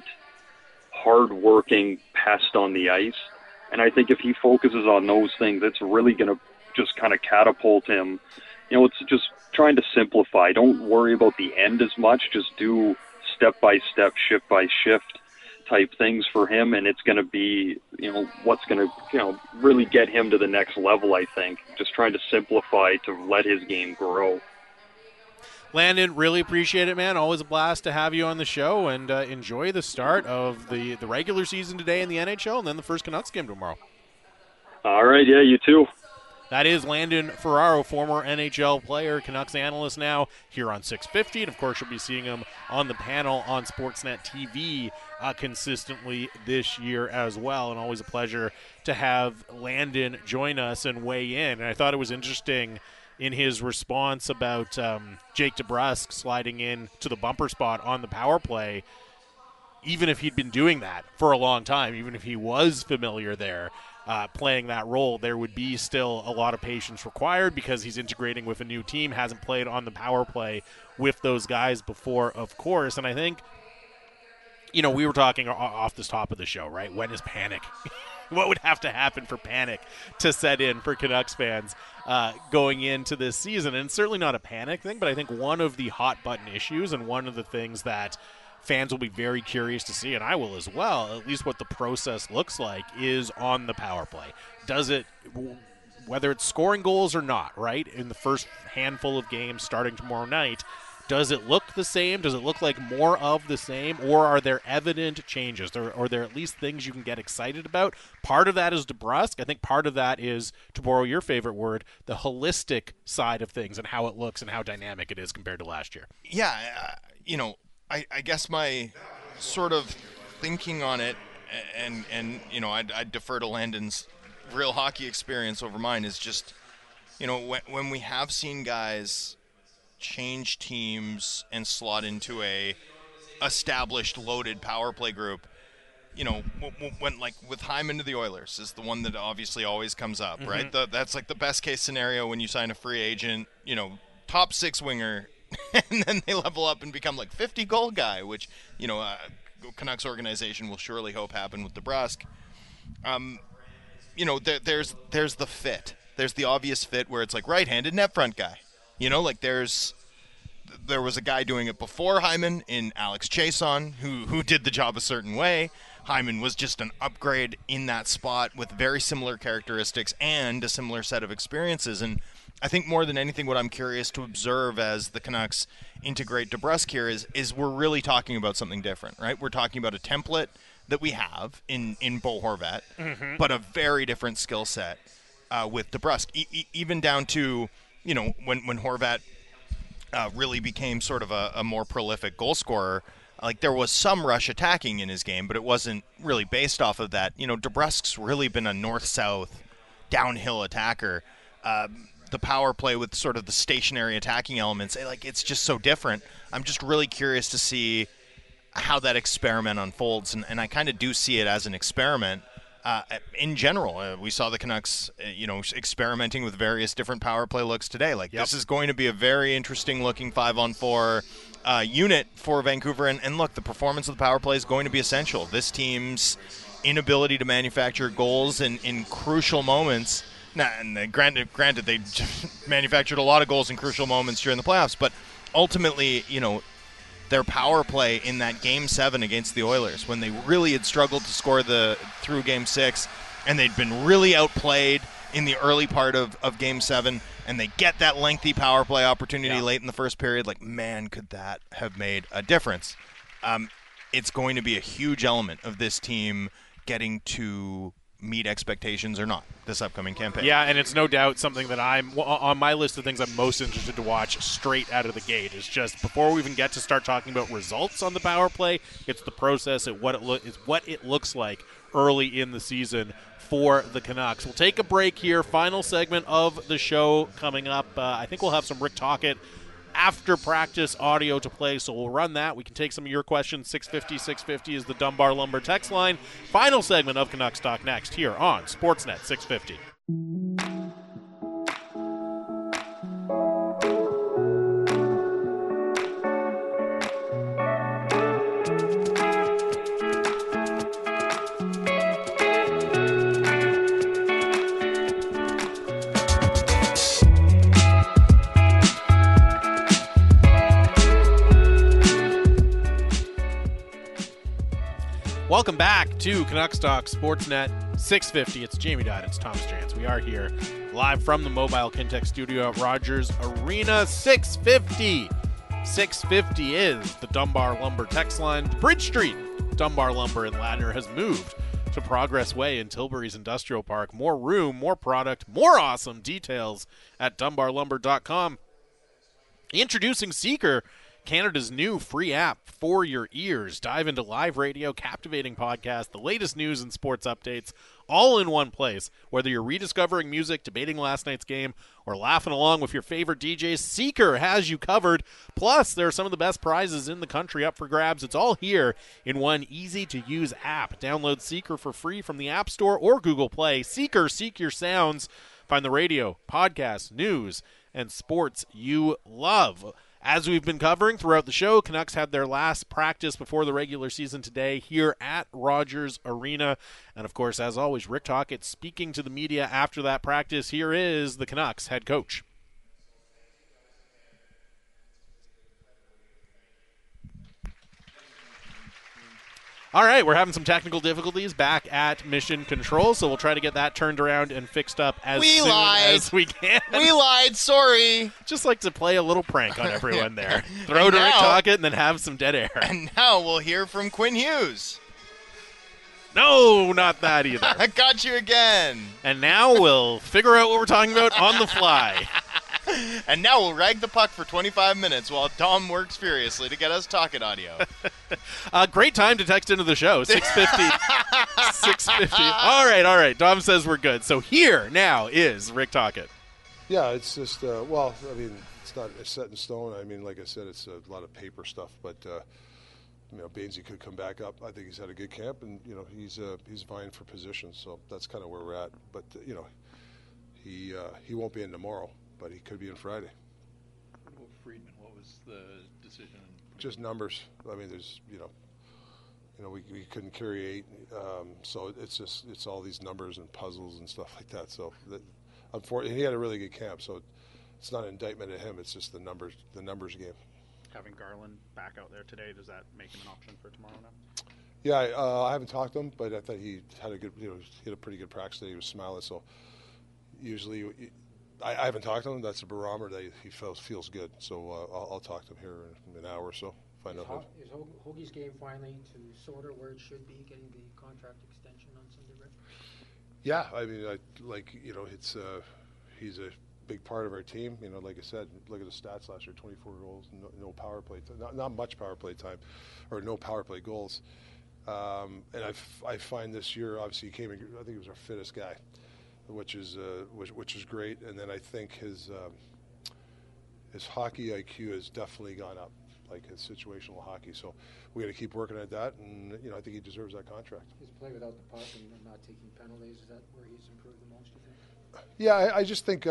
hard-working pest on the ice. And I think if he focuses on those things, it's really going to just kind of catapult him. It's just trying to simplify. Don't worry about the end as much. Just do step-by-step, shift-by-shift type things for him, and it's going to be, what's going to, really get him to the next level, I think. Just trying to simplify to let his game grow. Landon, really appreciate it, man. Always a blast to have you on the show, and enjoy the start of the regular season today in the NHL and then the first Canucks game tomorrow. All right, yeah, you too. That is Landon Ferraro, former NHL player, Canucks analyst now here on 650. And, of course, you'll be seeing him on the panel on Sportsnet TV consistently this year as well. And always a pleasure to have Landon join us and weigh in. And I thought it was interesting in his response about Jake DeBrusk sliding in to the bumper spot on the power play. Even if he'd been doing that for a long time, even if he was familiar there, playing that role, there would be still a lot of patience required because he's integrating with a new team, hasn't played on the power play with those guys before, of course. And I think, we were talking off the top of the show, right? When is panic? What would have to happen for panic to set in for Canucks fans going into this season? And it's certainly not a panic thing, but I think one of the hot button issues and one of the things that fans will be very curious to see, and I will as well, at least what the process looks like, is on the power play. Does it, whether it's scoring goals or not, right, in the first handful of games starting tomorrow night, does it look the same? Does it look like more of the same? Or are there evident changes? Or are there at least things you can get excited about? Part of that is DeBrusk. I think part of that is, to borrow your favorite word, the holistic side of things and how it looks and how dynamic it is compared to last year. Yeah, I guess my sort of thinking on it, and I'd defer to Landon's real hockey experience over mine, is just, when we have seen guys change teams and slot into a established, loaded power play group, when like with Hyman to the Oilers is the one that obviously always comes up, mm-hmm. right? That's like the best case scenario when you sign a free agent, top six winger, and then they level up and become like 50-goal guy, which, Canucks organization will surely hope happen with DeBrusk. There's the fit. There's the obvious fit where it's like right-handed net front guy. There was a guy doing it before Hyman in Alex Chason who did the job a certain way. Hyman was just an upgrade in that spot with very similar characteristics and a similar set of experiences. And I think more than anything, what I'm curious to observe as the Canucks integrate DeBrusk here is we're really talking about something different, right? We're talking about a template that we have in Bo Horvat, mm-hmm. but a very different skill set with DeBrusk, even down to, when Horvat really became sort of a more prolific goal scorer. Like, there was some rush attacking in his game, but it wasn't really based off of that. DeBrusk's really been a north-south downhill attacker. The power play with sort of the stationary attacking elements, it's just so different. I'm just really curious to see how that experiment unfolds, and I kind of do see it as an experiment. In general, we saw the Canucks, experimenting with various different power play looks today. This is going to be a very interesting looking 5-on-4 unit for Vancouver. And look, the performance of the power play is going to be essential. This team's inability to manufacture goals in crucial moments. And granted, they manufactured a lot of goals in crucial moments during the playoffs, but ultimately, their power play in that Game 7 against the Oilers, when they really had struggled to score through Game 6, and they'd been really outplayed in the early part of Game 7, and they get that lengthy power play opportunity late in the first period, man, could that have made a difference. It's going to be a huge element of this team getting to meet expectations or not this upcoming campaign. Yeah, and it's no doubt something that I'm on my list of things I'm most interested to watch straight out of the gate. Is just before we even get to start talking about results on the power play, it's the process, it's what it looks like early in the season for the Canucks. We'll take a break here. Final segment of the show coming up. I think we'll have some Rick Tocchet after practice audio to play, so we'll run that. We can take some of your questions. 650 is the Dunbar Lumber text line. Final segment of Canucks Talk next here on Sportsnet 650. Welcome back to Canucks Talk Sportsnet 650. It's Jamie Dodd. It's Thomas Jans. We are here live from the Mobile Kintec studio at Rogers Arena. 650. 650 is the Dunbar Lumber text line. Bridge Street Dunbar Lumber in Ladner has moved to Progress Way in Tilbury's Industrial Park. More room, more product, more awesome details at dunbarlumber.com. Introducing Seeker, Canada's new free app for your ears. Dive into live radio, captivating podcast, the latest news and sports updates, all in one place. Whether you're rediscovering music, debating last night's game, or laughing along with your favorite DJs, Seeker has you covered. Plus, there are some of the best prizes in the country up for grabs. It's all here in one easy-to-use app. Download Seeker for free from the App Store or Google Play. Seeker, seek your sounds. Find the radio, podcasts, news, and sports you love. As we've been covering throughout the show, Canucks had their last practice before the regular season today here at Rogers Arena. And, of course, as always, Rick Tocchet speaking to the media after that practice. Here is the Canucks head coach. All right, we're having some technical difficulties back at Mission Control, so we'll try to get that turned around and fixed up as soon as we can. We lied, sorry. Just like to play a little prank on everyone there. Throw to Rick Tocchet and then have some dead air. And now we'll hear from Quinn Hughes. No, not that either. I got you again. And now we'll figure out what we're talking about on the fly. And now we'll rag the puck for 25 minutes while Dom works furiously to get us Tocchet audio. Great time to text into the show, 650. 650. All right. Dom says we're good. So here now is Rick Tocchet. Yeah, it's just, it's not set in stone. I mean, like I said, it's a lot of paper stuff, but, Bainsey could come back up. I think he's had a good camp, and, he's vying for position, so that's kind of where we're at. But, he won't be in tomorrow, but he could be in Friday. What about Friedman? What was the decision? Just numbers. I mean, there's, we couldn't carry 8, so it's all these numbers and puzzles and stuff like that. So, unfortunately, he had a really good camp, so it's not an indictment of him. It's just the numbers game. Having Garland back out there today, does that make him an option for tomorrow now? Yeah, I haven't talked to him, but I thought he had a good, he had a pretty good practice today. He was smiling, so usually I haven't talked to him. That's a barometer that he feels good. So I'll talk to him here in an hour or so. Find out. Is Hoagie's game finally to sort of where it should be, getting the contract extension on Sunday, Rick? Yeah, I mean, it's he's a big part of our team. Like I said, look at the stats last year: 24 goals, no power play, not much power play time, or no power play goals. And I find this year, obviously, he came in. I think he was our fittest guy, which is great. And then I think his hockey IQ has definitely gone up, like his situational hockey. So we got to keep working at that, and I think he deserves that contract. His play without the puck and not taking penalties, is that where he's improved the most, do you think? Yeah, I just think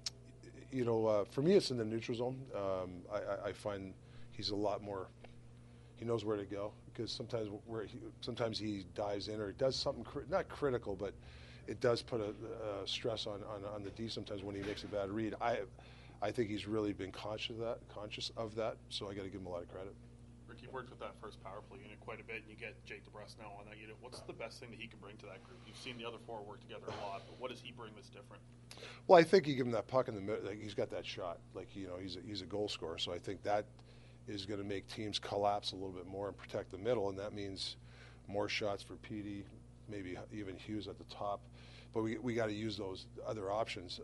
for me it's in the neutral zone. I find he's a lot more. He knows where to go, because sometimes he dives in or does something not critical, but it does put a stress on the D sometimes when he makes a bad read. I think he's really been conscious of that, so I got to give him a lot of credit. Rick, you've worked with that first power play unit quite a bit, and you get Jake DeBrusk now on that unit. What's the best thing that he can bring to that group? You've seen the other four work together a lot, but what does he bring that's different? Well, I think you give him that puck in the middle. Like, he's got that shot. Like, he's a goal scorer, so I think that is going to make teams collapse a little bit more and protect the middle, and that means more shots for PD, maybe even Hughes at the top. But we got to use those other options.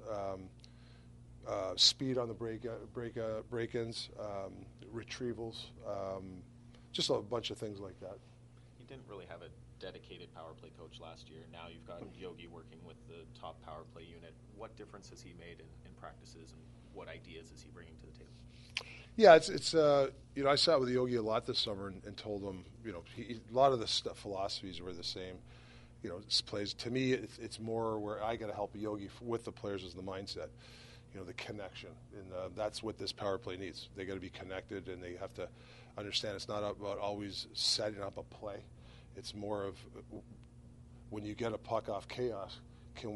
Speed on the break-ins, retrievals, just a bunch of things like that. He didn't really have a dedicated power play coach last year. Now you've got Yogi working with the top power play unit. What difference has he made in practices, and what ideas is he bringing to the table? Yeah, it's I sat with Yogi a lot this summer and told him, a lot of the philosophies were the same. Plays to me, it's more where I got to help Yogi with the players is the mindset, the connection, and that's what this power play needs. They got to be connected, and they have to understand it's not about always setting up a play. It's more of when you get a puck off chaos, can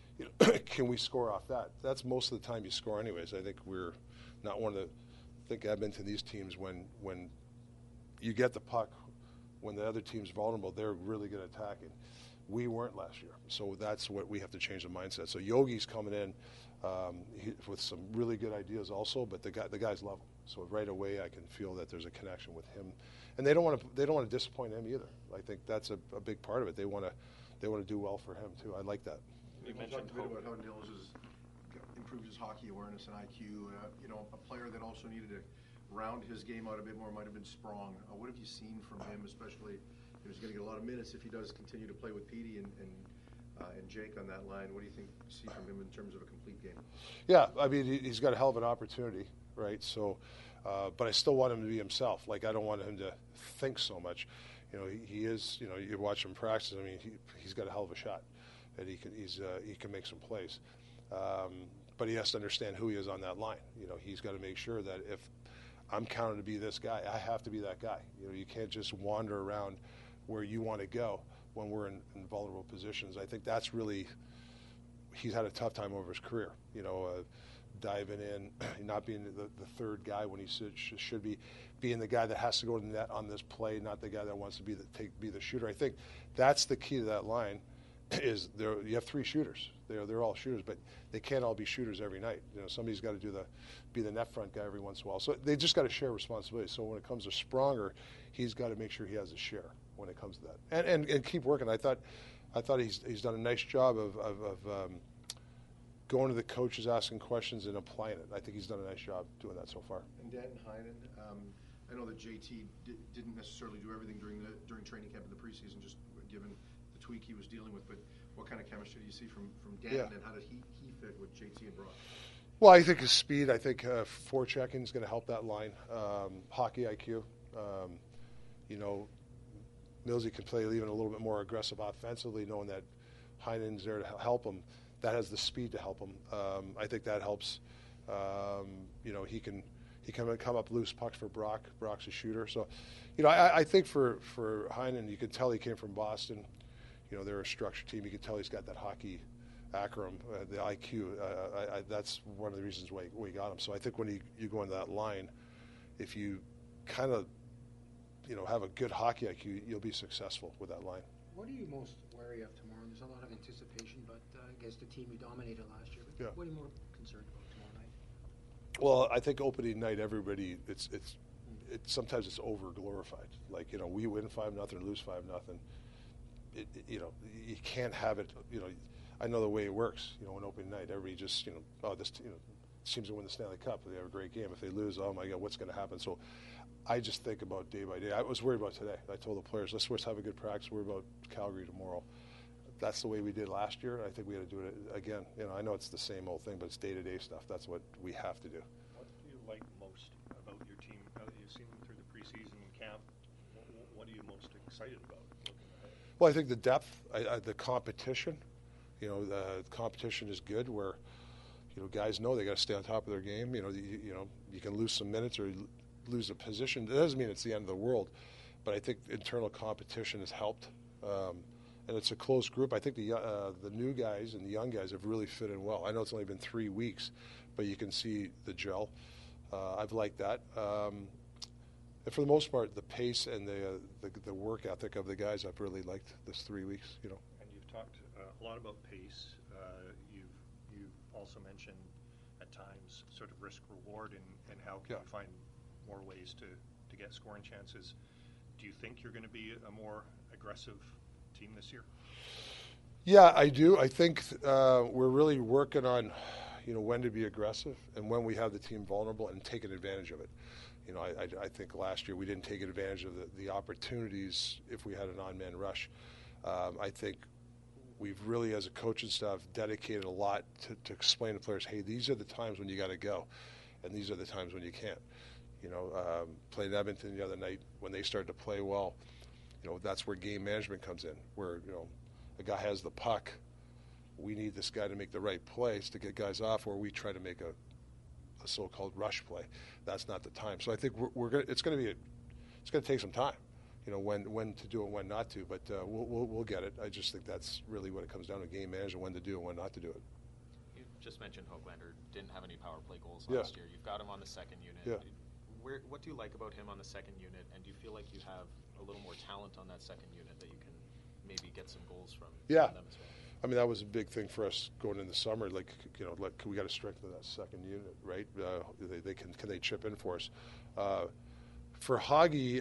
we score off that? That's most of the time you score anyways. I think we're not one of the. I think Edmonton, these teams, when you get the puck, when the other team's vulnerable, they're really good at attacking. We weren't last year, so that's what we have to change the mindset. So Yogi's coming in with some really good ideas also, but the guys love him. So right away, I can feel that there's a connection with him, and they don't want to disappoint him either. I think that's a big part of it. They want to do well for him too. I like that. You talked a bit about how Nils has improved his hockey awareness and IQ. A player that also needed to round his game out a bit more might have been Sprong. What have you seen from him, especially? He's going to get a lot of minutes if he does continue to play with Petey and Jake on that line. What do you see from him in terms of a complete game? Yeah, I mean, he's got a hell of an opportunity, right? So, but I still want him to be himself. Like, I don't want him to think so much. He is. You watch him practice. I mean, he's got a hell of a shot, and he can make some plays. But he has to understand who he is on that line. He's got to make sure that if I'm counted to be this guy, I have to be that guy. You can't just wander around where you want to go when we're in vulnerable positions. I think that's really, he's had a tough time over his career, diving in, not being the third guy when he should be, being the guy that has to go to the net on this play, not the guy that wants to be the shooter. I think that's the key to that line. Is you have three shooters. They're all shooters, but they can't all be shooters every night. Somebody's got to be the net front guy every once in a while. So they just got to share responsibility. So when it comes to Spronger, he's got to make sure he has a share when it comes to that, and keep working. I thought he's done a nice job of going to the coaches, asking questions, and applying it. I think he's done a nice job doing that so far. And Danton Heinen, I know that JT didn't necessarily do everything during training camp in the preseason, just given the tweak he was dealing with, but what kind of chemistry do you see from Danton, and how did he fit with JT and Brock? Well, I think his speed, I think forechecking is going to help that line. Hockey IQ, Millsy can play even a little bit more aggressive offensively, knowing that Heinen's there to help him. That has the speed to help him. I think that helps. He can come up loose pucks for Brock. Brock's a shooter. So, I think for Heinen, you can tell he came from Boston. They're a structured team. You can tell he's got that hockey acronym, the IQ. That's one of the reasons why we got him. So I think when you go into that line, if you kind of, have a good hockey IQ, you'll be successful with that line. What are you most wary of tomorrow? There's a lot of anticipation, but against the team you dominated last year. But what are you more concerned about tomorrow night? Well, I think opening night, everybody, sometimes it's over glorified. Like, we win 5-0, lose 5-0. You can't have it. I know the way it works. On opening night, everybody just, this seems to win the Stanley Cup. They have a great game. If they lose, oh my God, what's going to happen? So, I just think about day by day. I was worried about today. I told the players, let's have a good practice. Worry about Calgary tomorrow. That's the way we did last year. I think we had to do it again. I know it's the same old thing, but it's day-to-day stuff. That's what we have to do. What do you like most about your team? You've seen them through the preseason camp. What are you most excited about looking ahead? Well, I think the depth, the competition. The competition is good where, guys know they got to stay on top of their game. You can lose some minutes or lose a position. It doesn't mean it's the end of the world, but I think internal competition has helped. And it's a close group. I think the new guys and the young guys have really fit in well. I know it's only been 3 weeks, but you can see the gel. I've liked that. And for the most part, the pace and the work ethic of the guys, I've really liked this 3 weeks. And you've talked a lot about pace. You've also mentioned at times sort of risk reward and how can you find more ways to get scoring chances. Do you think you're going to be a more aggressive team this year? Yeah, I do. I think we're really working on, when to be aggressive and when we have the team vulnerable and taking advantage of it. You know, I think last year we didn't take advantage of the opportunities if we had an on-man rush. I think we've really, as a coaching staff, dedicated a lot to explain to players, hey, these are the times when you got to go, and these are the times when you can't. You know, played Edmonton the other night when they started to play well. You know, that's where game management comes in, where, you know, a guy has the puck. We need this guy to make the right plays to get guys off, or we try to make a so-called rush play. That's not the time. So I think it's going to take some time, you know, when to do it, when not to. But we'll get it. I just think that's really what it comes down to: game management, when to do it, when not to do it. You just mentioned Hoglander didn't have any power play goals last year. You've got him on the second unit. Yeah. What do you like about him on the second unit, and do you feel like you have a little more talent on that second unit that you can maybe get some goals from them as well? I mean, that was a big thing for us going in the summer. Like, you know, we got to strengthen that second unit, right? Can they chip in for us? For Hoggy,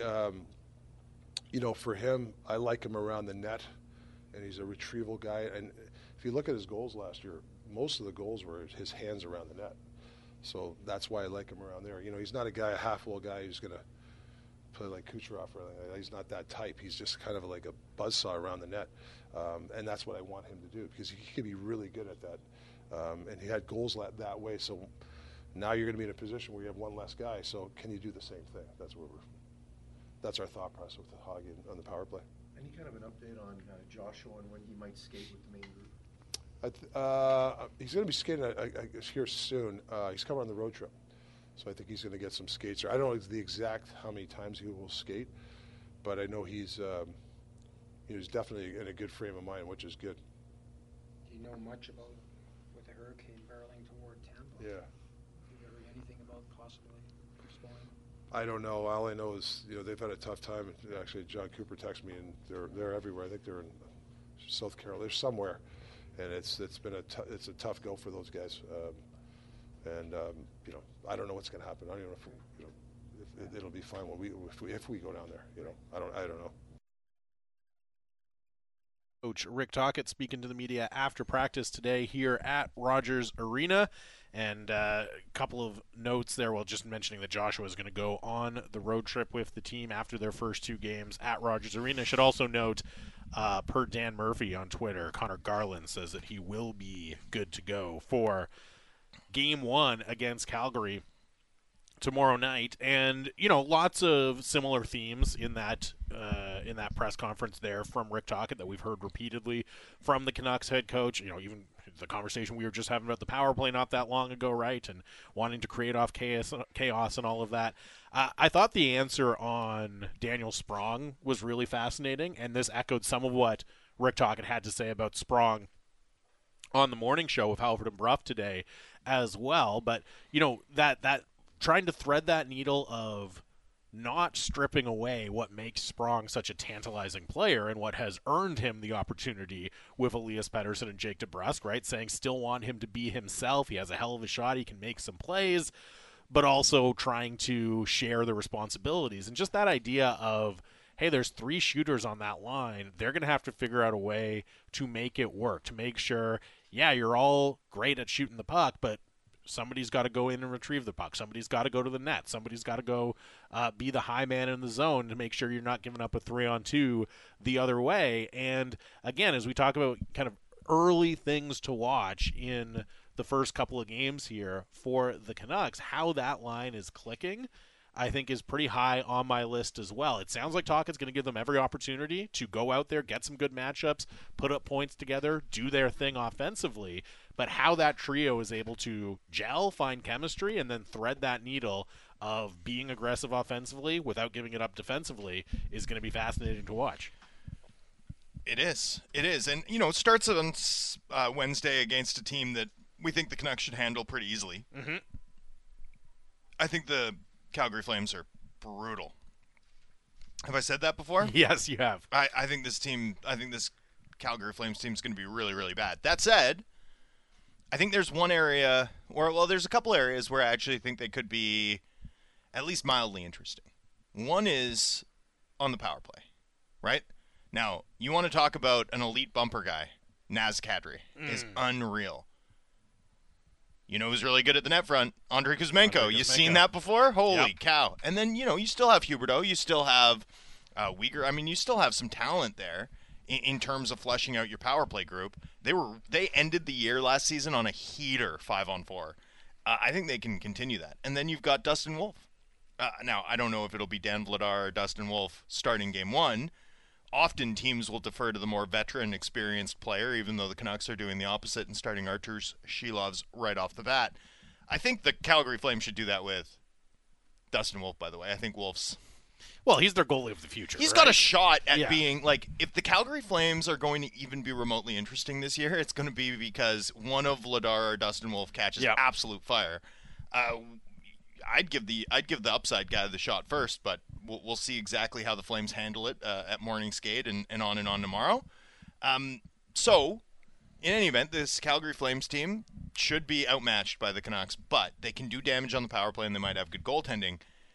you know, for him, I like him around the net, and he's a retrieval guy. And if you look at his goals last year, most of the goals were his hands around the net. So that's why I like him around there. You know, he's not a guy, a half-wall guy who's going to play like Kucherov or anything like that. He's not that type. He's just kind of like a buzzsaw around the net. And that's what I want him to do, because he can be really good at that. And he had goals that way. So now you're going to be in a position where you have one less guy. So can you do the same thing? That's our thought process with the Hoggy on the power play. Any kind of an update on Joshua and when he might skate with the main group? He's going to be skating here soon. He's coming on the road trip, so I think he's going to get some skates. I don't know the exact how many times he will skate, but I know he's definitely in a good frame of mind, which is good. Do you know much about with the hurricane barreling toward Tampa? Yeah. Have you heard anything about possibly postponing? I don't know. All I know is, you know, they've had a tough time. Actually, John Cooper texted me, and they're everywhere. I think they're in South Carolina. They're somewhere. And it's been it's a tough go for those guys, you know, I don't know what's going to happen. I don't know if it'll be fine when if we go down there. You know, I don't know. Coach Rick Tocchet speaking to the media after practice today here at Rogers Arena. And a couple of notes there. Well, just mentioning that Joshua is going to go on the road trip with the team after their first two games at Rogers Arena. Should also note, per Dan Murphy on Twitter, Connor Garland says that he will be good to go for Game 1 against Calgary tomorrow night. And, you know, lots of similar themes in that press conference there from Rick Tocchet that we've heard repeatedly from the Canucks head coach. You know, even the conversation we were just having about the power play not that long ago, right, and wanting to create off chaos and all of that. I thought the answer on Daniel Sprong was really fascinating, and this echoed some of what Rick Tocchet had to say about Sprong on the morning show with Halford and Bruff today as well. But, you know, that trying to thread that needle of not stripping away what makes Sprong such a tantalizing player and what has earned him the opportunity with Elias Pettersson and Jake DeBrusk, right? Saying still want him to be himself. He has a hell of a shot. He can make some plays, but also trying to share the responsibilities. And just that idea of, hey, there's three shooters on that line. They're going to have to figure out a way to make it work, to make sure, yeah, you're all great at shooting the puck, but somebody's got to go in and retrieve the puck. Somebody's got to go to the net. Somebody's got to go be the high man in the zone to make sure you're not giving up a 3-on-2 the other way. And, again, as we talk about kind of early things to watch in the first couple of games here for the Canucks, how that line is clicking, I think is pretty high on my list as well. It sounds like Tocchet's going to give them every opportunity to go out there, get some good matchups, put up points together, do their thing offensively. But how that trio is able to gel, find chemistry, and then thread that needle of being aggressive offensively without giving it up defensively is going to be fascinating to watch. It is. And, you know, it starts on Wednesday against a team that we think the Canucks should handle pretty easily. Mm-hmm. I think the Calgary Flames are brutal. Have I said that before? Yes, you have. I think this Calgary Flames team is going to be really, really bad. That said, I think there's one area, there's a couple areas where I actually think they could be at least mildly interesting. One is on the power play, right? Now, you want to talk about an elite bumper guy, Naz Kadri is unreal. You know who's really good at the net front? Andrei Kuzmenko. You seen that before? Holy cow. And then, you still have Huberdeau. You still have Weegar. I mean, you still have some talent there in terms of fleshing out your power play group. They ended the year last season on a heater 5-on-4. I think they can continue that. And then you've got Dustin Wolf. Now, I don't know if it'll be Dan Vladar or Dustin Wolf starting game one. Often teams will defer to the more veteran, experienced player, even though the Canucks are doing the opposite and starting Arturs Shilovs right off the bat. I think the Calgary Flames should do that with Dustin Wolf, by the way. I think Wolf's... Well, he's their goalie of the future. He's got a shot at being, like, if the Calgary Flames are going to even be remotely interesting this year, it's going to be because one of Vladar or Dustin Wolf catches absolute fire. I'd give the upside guy the shot first, but we'll see exactly how the Flames handle it at morning skate and on tomorrow. So, in any event, this Calgary Flames team should be outmatched by the Canucks, but they can do damage on the power play and they might have good goaltending.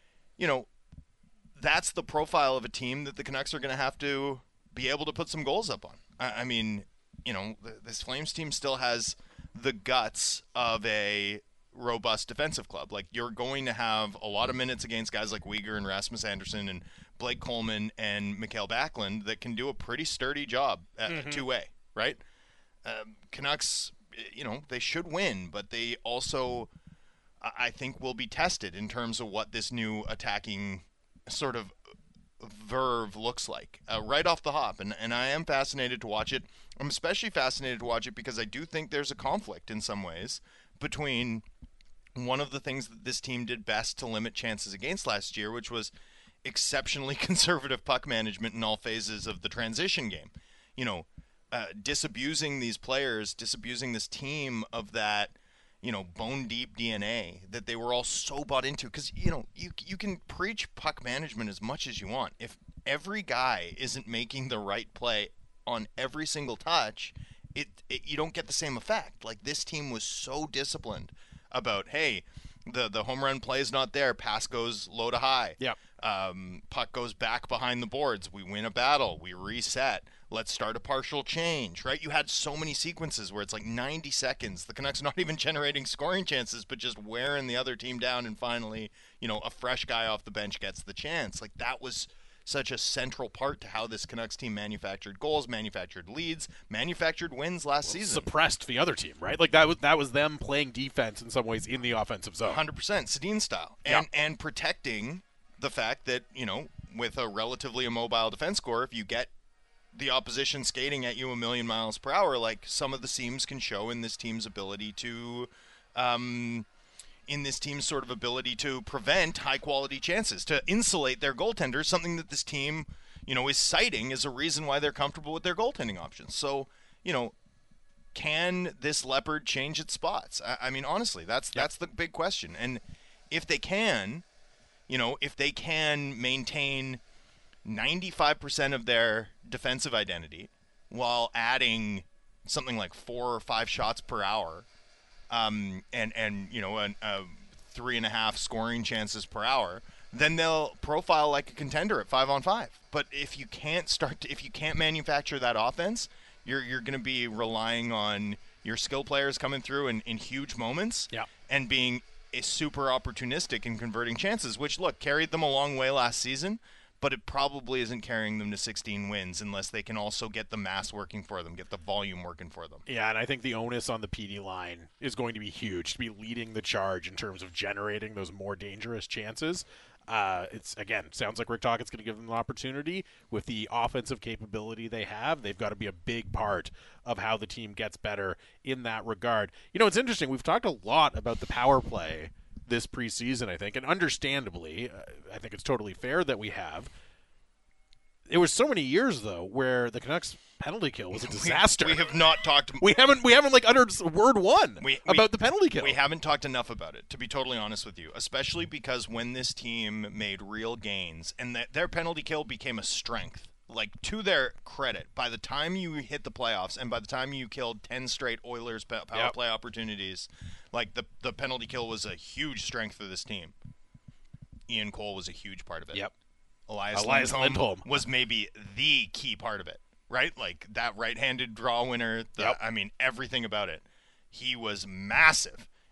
That's the profile of a team that the Canucks are going to have to be able to put some goals up on. I mean, this Flames team still has the guts of a robust defensive club. Like, you're going to have a lot of minutes against guys like Weegar and Rasmus Andersson and Blake Coleman and Mikael Backlund that can do a pretty sturdy job at two-way, right? Canucks, they should win, but they also, I think, will be tested in terms of what this new attacking sort of verve looks like right off the hop. And I am fascinated to watch it. I'm especially fascinated to watch it because I do think there's a conflict in some ways between one of the things that this team did best to limit chances against last year, which was exceptionally conservative puck management in all phases of the transition game. Disabusing these players, disabusing this team of that, bone deep DNA that they were all so bought into. Because, you can preach puck management as much as you want. If every guy isn't making the right play on every single touch, you don't get the same effect. Like, this team was so disciplined about, hey, the home run play is not there. Pass goes low to high. Yep. Puck goes back behind the boards. We win a battle. We reset. Let's start a partial change, right? You had so many sequences where it's like 90 seconds. The Canucks not even generating scoring chances, but just wearing the other team down, and finally, a fresh guy off the bench gets the chance. Like, that was such a central part to how this Canucks team manufactured goals, manufactured leads, manufactured wins last season. Suppressed the other team, right? Like, that was them playing defense in some ways in the offensive zone. 100%, Sedin style. And protecting the fact that, with a relatively immobile defense core, if you get the opposition skating at you 1,000,000 miles per hour, like some of the seams can show in this team's ability to, prevent high-quality chances, to insulate their goaltenders, something that this team, is citing as a reason why they're comfortable with their goaltending options. So, can this Leopard change its spots? I mean, honestly, that's the big question. And if they can, if they can maintain 95% of their defensive identity while adding something like 4 or 5 shots per hour, and 3.5 scoring chances per hour, then they'll profile like a contender at 5-on-5. But if you can't manufacture that offense, you're going to be relying on your skill players coming through in huge moments and being super opportunistic in converting chances, which, look, carried them a long way last season, but it probably isn't carrying them to 16 wins unless they can also get the mass working for them, get the volume working for them. Yeah, and I think the onus on the PD line is going to be huge, to be leading the charge in terms of generating those more dangerous chances. Sounds like Rick Tocchet's going to give them an opportunity. With the offensive capability they have, they've got to be a big part of how the team gets better in that regard. It's interesting. We've talked a lot about the power play this preseason, I think, and understandably, I think it's totally fair that we have. There was so many years though where the Canucks penalty kill was a disaster. We have not talked. We haven't like uttered word one about the penalty kill. We haven't talked enough about it, to be totally honest with you. Especially because when this team made real gains and their penalty kill became a strength. Like, to their credit, by the time you hit the playoffs and by the time you killed 10 straight Oilers power play opportunities, like, the penalty kill was a huge strength for this team. Ian Cole was a huge part of it. Yep. Elias Lindholm was maybe the key part of it, right? Like, that right-handed draw winner, everything about it. He was massive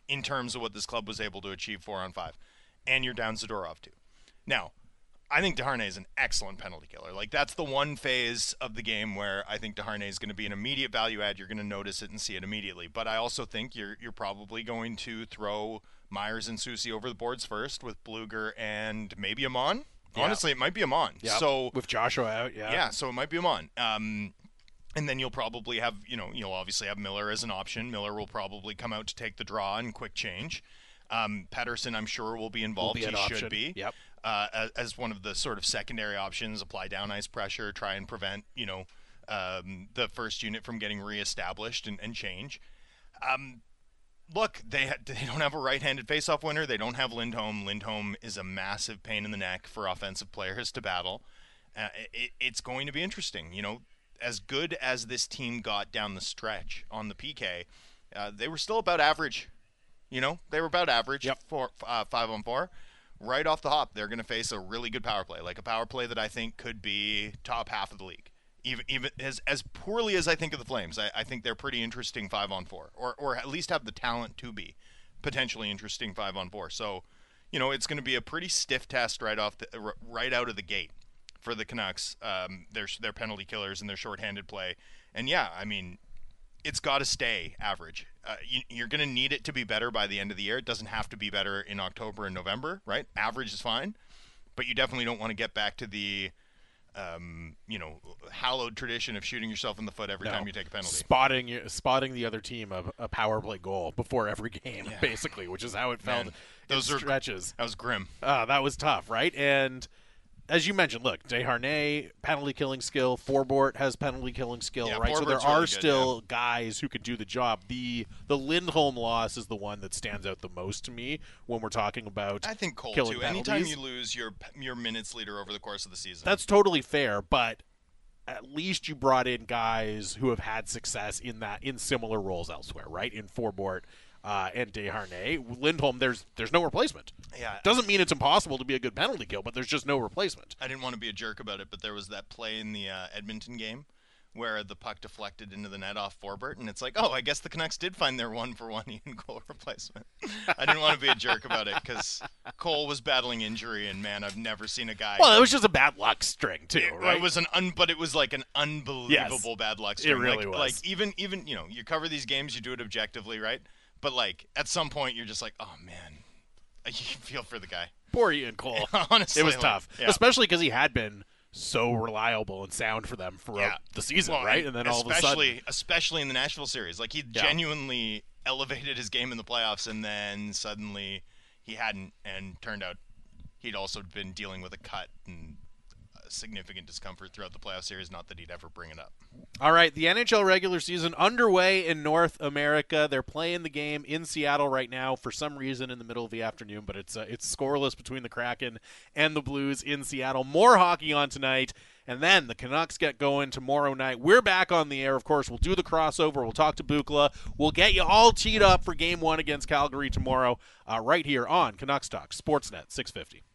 in terms of what this club was able to achieve 4-on-5. And you're down Zadorov too. Now, I think Desharnais is an excellent penalty killer. Like, that's the one phase of the game where I think Desharnais is going to be an immediate value add. You're going to notice it and see it immediately. But I also think you're probably going to throw Myers and Soucy over the boards first with Blueger and maybe Amon. Yeah. Honestly, it might be Amon. Yeah. So with Joshua out, Yeah, so it might be Amon. And then you'll probably have, you'll obviously have Miller as an option. Miller will probably come out to take the draw and quick change. Pettersson, I'm sure, will be involved. He should be. Yep. As one of the sort of secondary options, apply down ice pressure, try and prevent, the first unit from getting reestablished and change. Look, they don't have a right-handed faceoff winner. They don't have Lindholm. Lindholm is a massive pain in the neck for offensive players to battle. It's going to be interesting. As good as this team got down the stretch on the PK, they were still about average. They were about average. Yep. For 5-on-4. Right off the hop, they're going to face a really good power play, like a power play that I think could be top half of the league. Even as poorly as I think of the Flames, I think they're pretty interesting 5-on-4, or at least have the talent to be potentially interesting 5-on-4. So, it's going to be a pretty stiff test right out of the gate for the Canucks. Their penalty killers and their shorthanded play, and yeah, I mean, it's got to stay average. You're going to need it to be better by the end of the year. It doesn't have to be better in October and November, right? Average is fine, but you definitely don't want to get back to the hallowed tradition of shooting yourself in the foot every time you take a penalty. Spotting the other team a power play goal before every game, basically, which is how it felt. Those stretches. That was grim. That was tough, right? And as you mentioned, look, Desharnais, penalty killing skill. Forbort has penalty killing skill, right? Forbort's so there really are good, still guys who could do the job. The Lindholm loss is the one that stands out the most to me when we're talking about. I think Cole killing too. penalties. Anytime you lose your minutes leader over the course of the season, that's totally fair. But at least you brought in guys who have had success in similar roles elsewhere, right? In Forbort. And Desharnais. Lindholm, there's no replacement. Yeah. Doesn't mean it's impossible to be a good penalty kill, but there's just no replacement. I didn't want to be a jerk about it, but there was that play in the Edmonton game where the puck deflected into the net off Forbort, and it's like, I guess the Canucks did find their 1-for-1 Ian Cole replacement. I didn't want to be a jerk about it because Cole was battling injury, and man, I've never seen a guy. Well, it was just a bad luck string too, right? It was but it was like an unbelievable bad luck string. It really was. Like even you cover these games, you do it objectively, right? But, like, at some point, you're just like, oh, man. You feel for the guy. Poor Ian Cole. Honestly. It was tough. Yeah. Especially because he had been so reliable and sound for them throughout the season, right? And then all of a sudden. Especially in the Nashville series. Like, he genuinely elevated his game in the playoffs, and then suddenly he hadn't, and turned out he'd also been dealing with a cut and significant discomfort throughout the playoff series, not that he'd ever bring it up. All right, the NHL regular season underway in North America. They're playing the game in Seattle right now for some reason in the middle of the afternoon, but it's scoreless between the Kraken and the Blues in Seattle. More hockey on tonight, and then the Canucks get going tomorrow night. We're back on the air, of course. We'll do the crossover. We'll talk to Bukla. We'll get you all teed up for Game 1 against Calgary tomorrow right here on Canucks Talk, Sportsnet 650.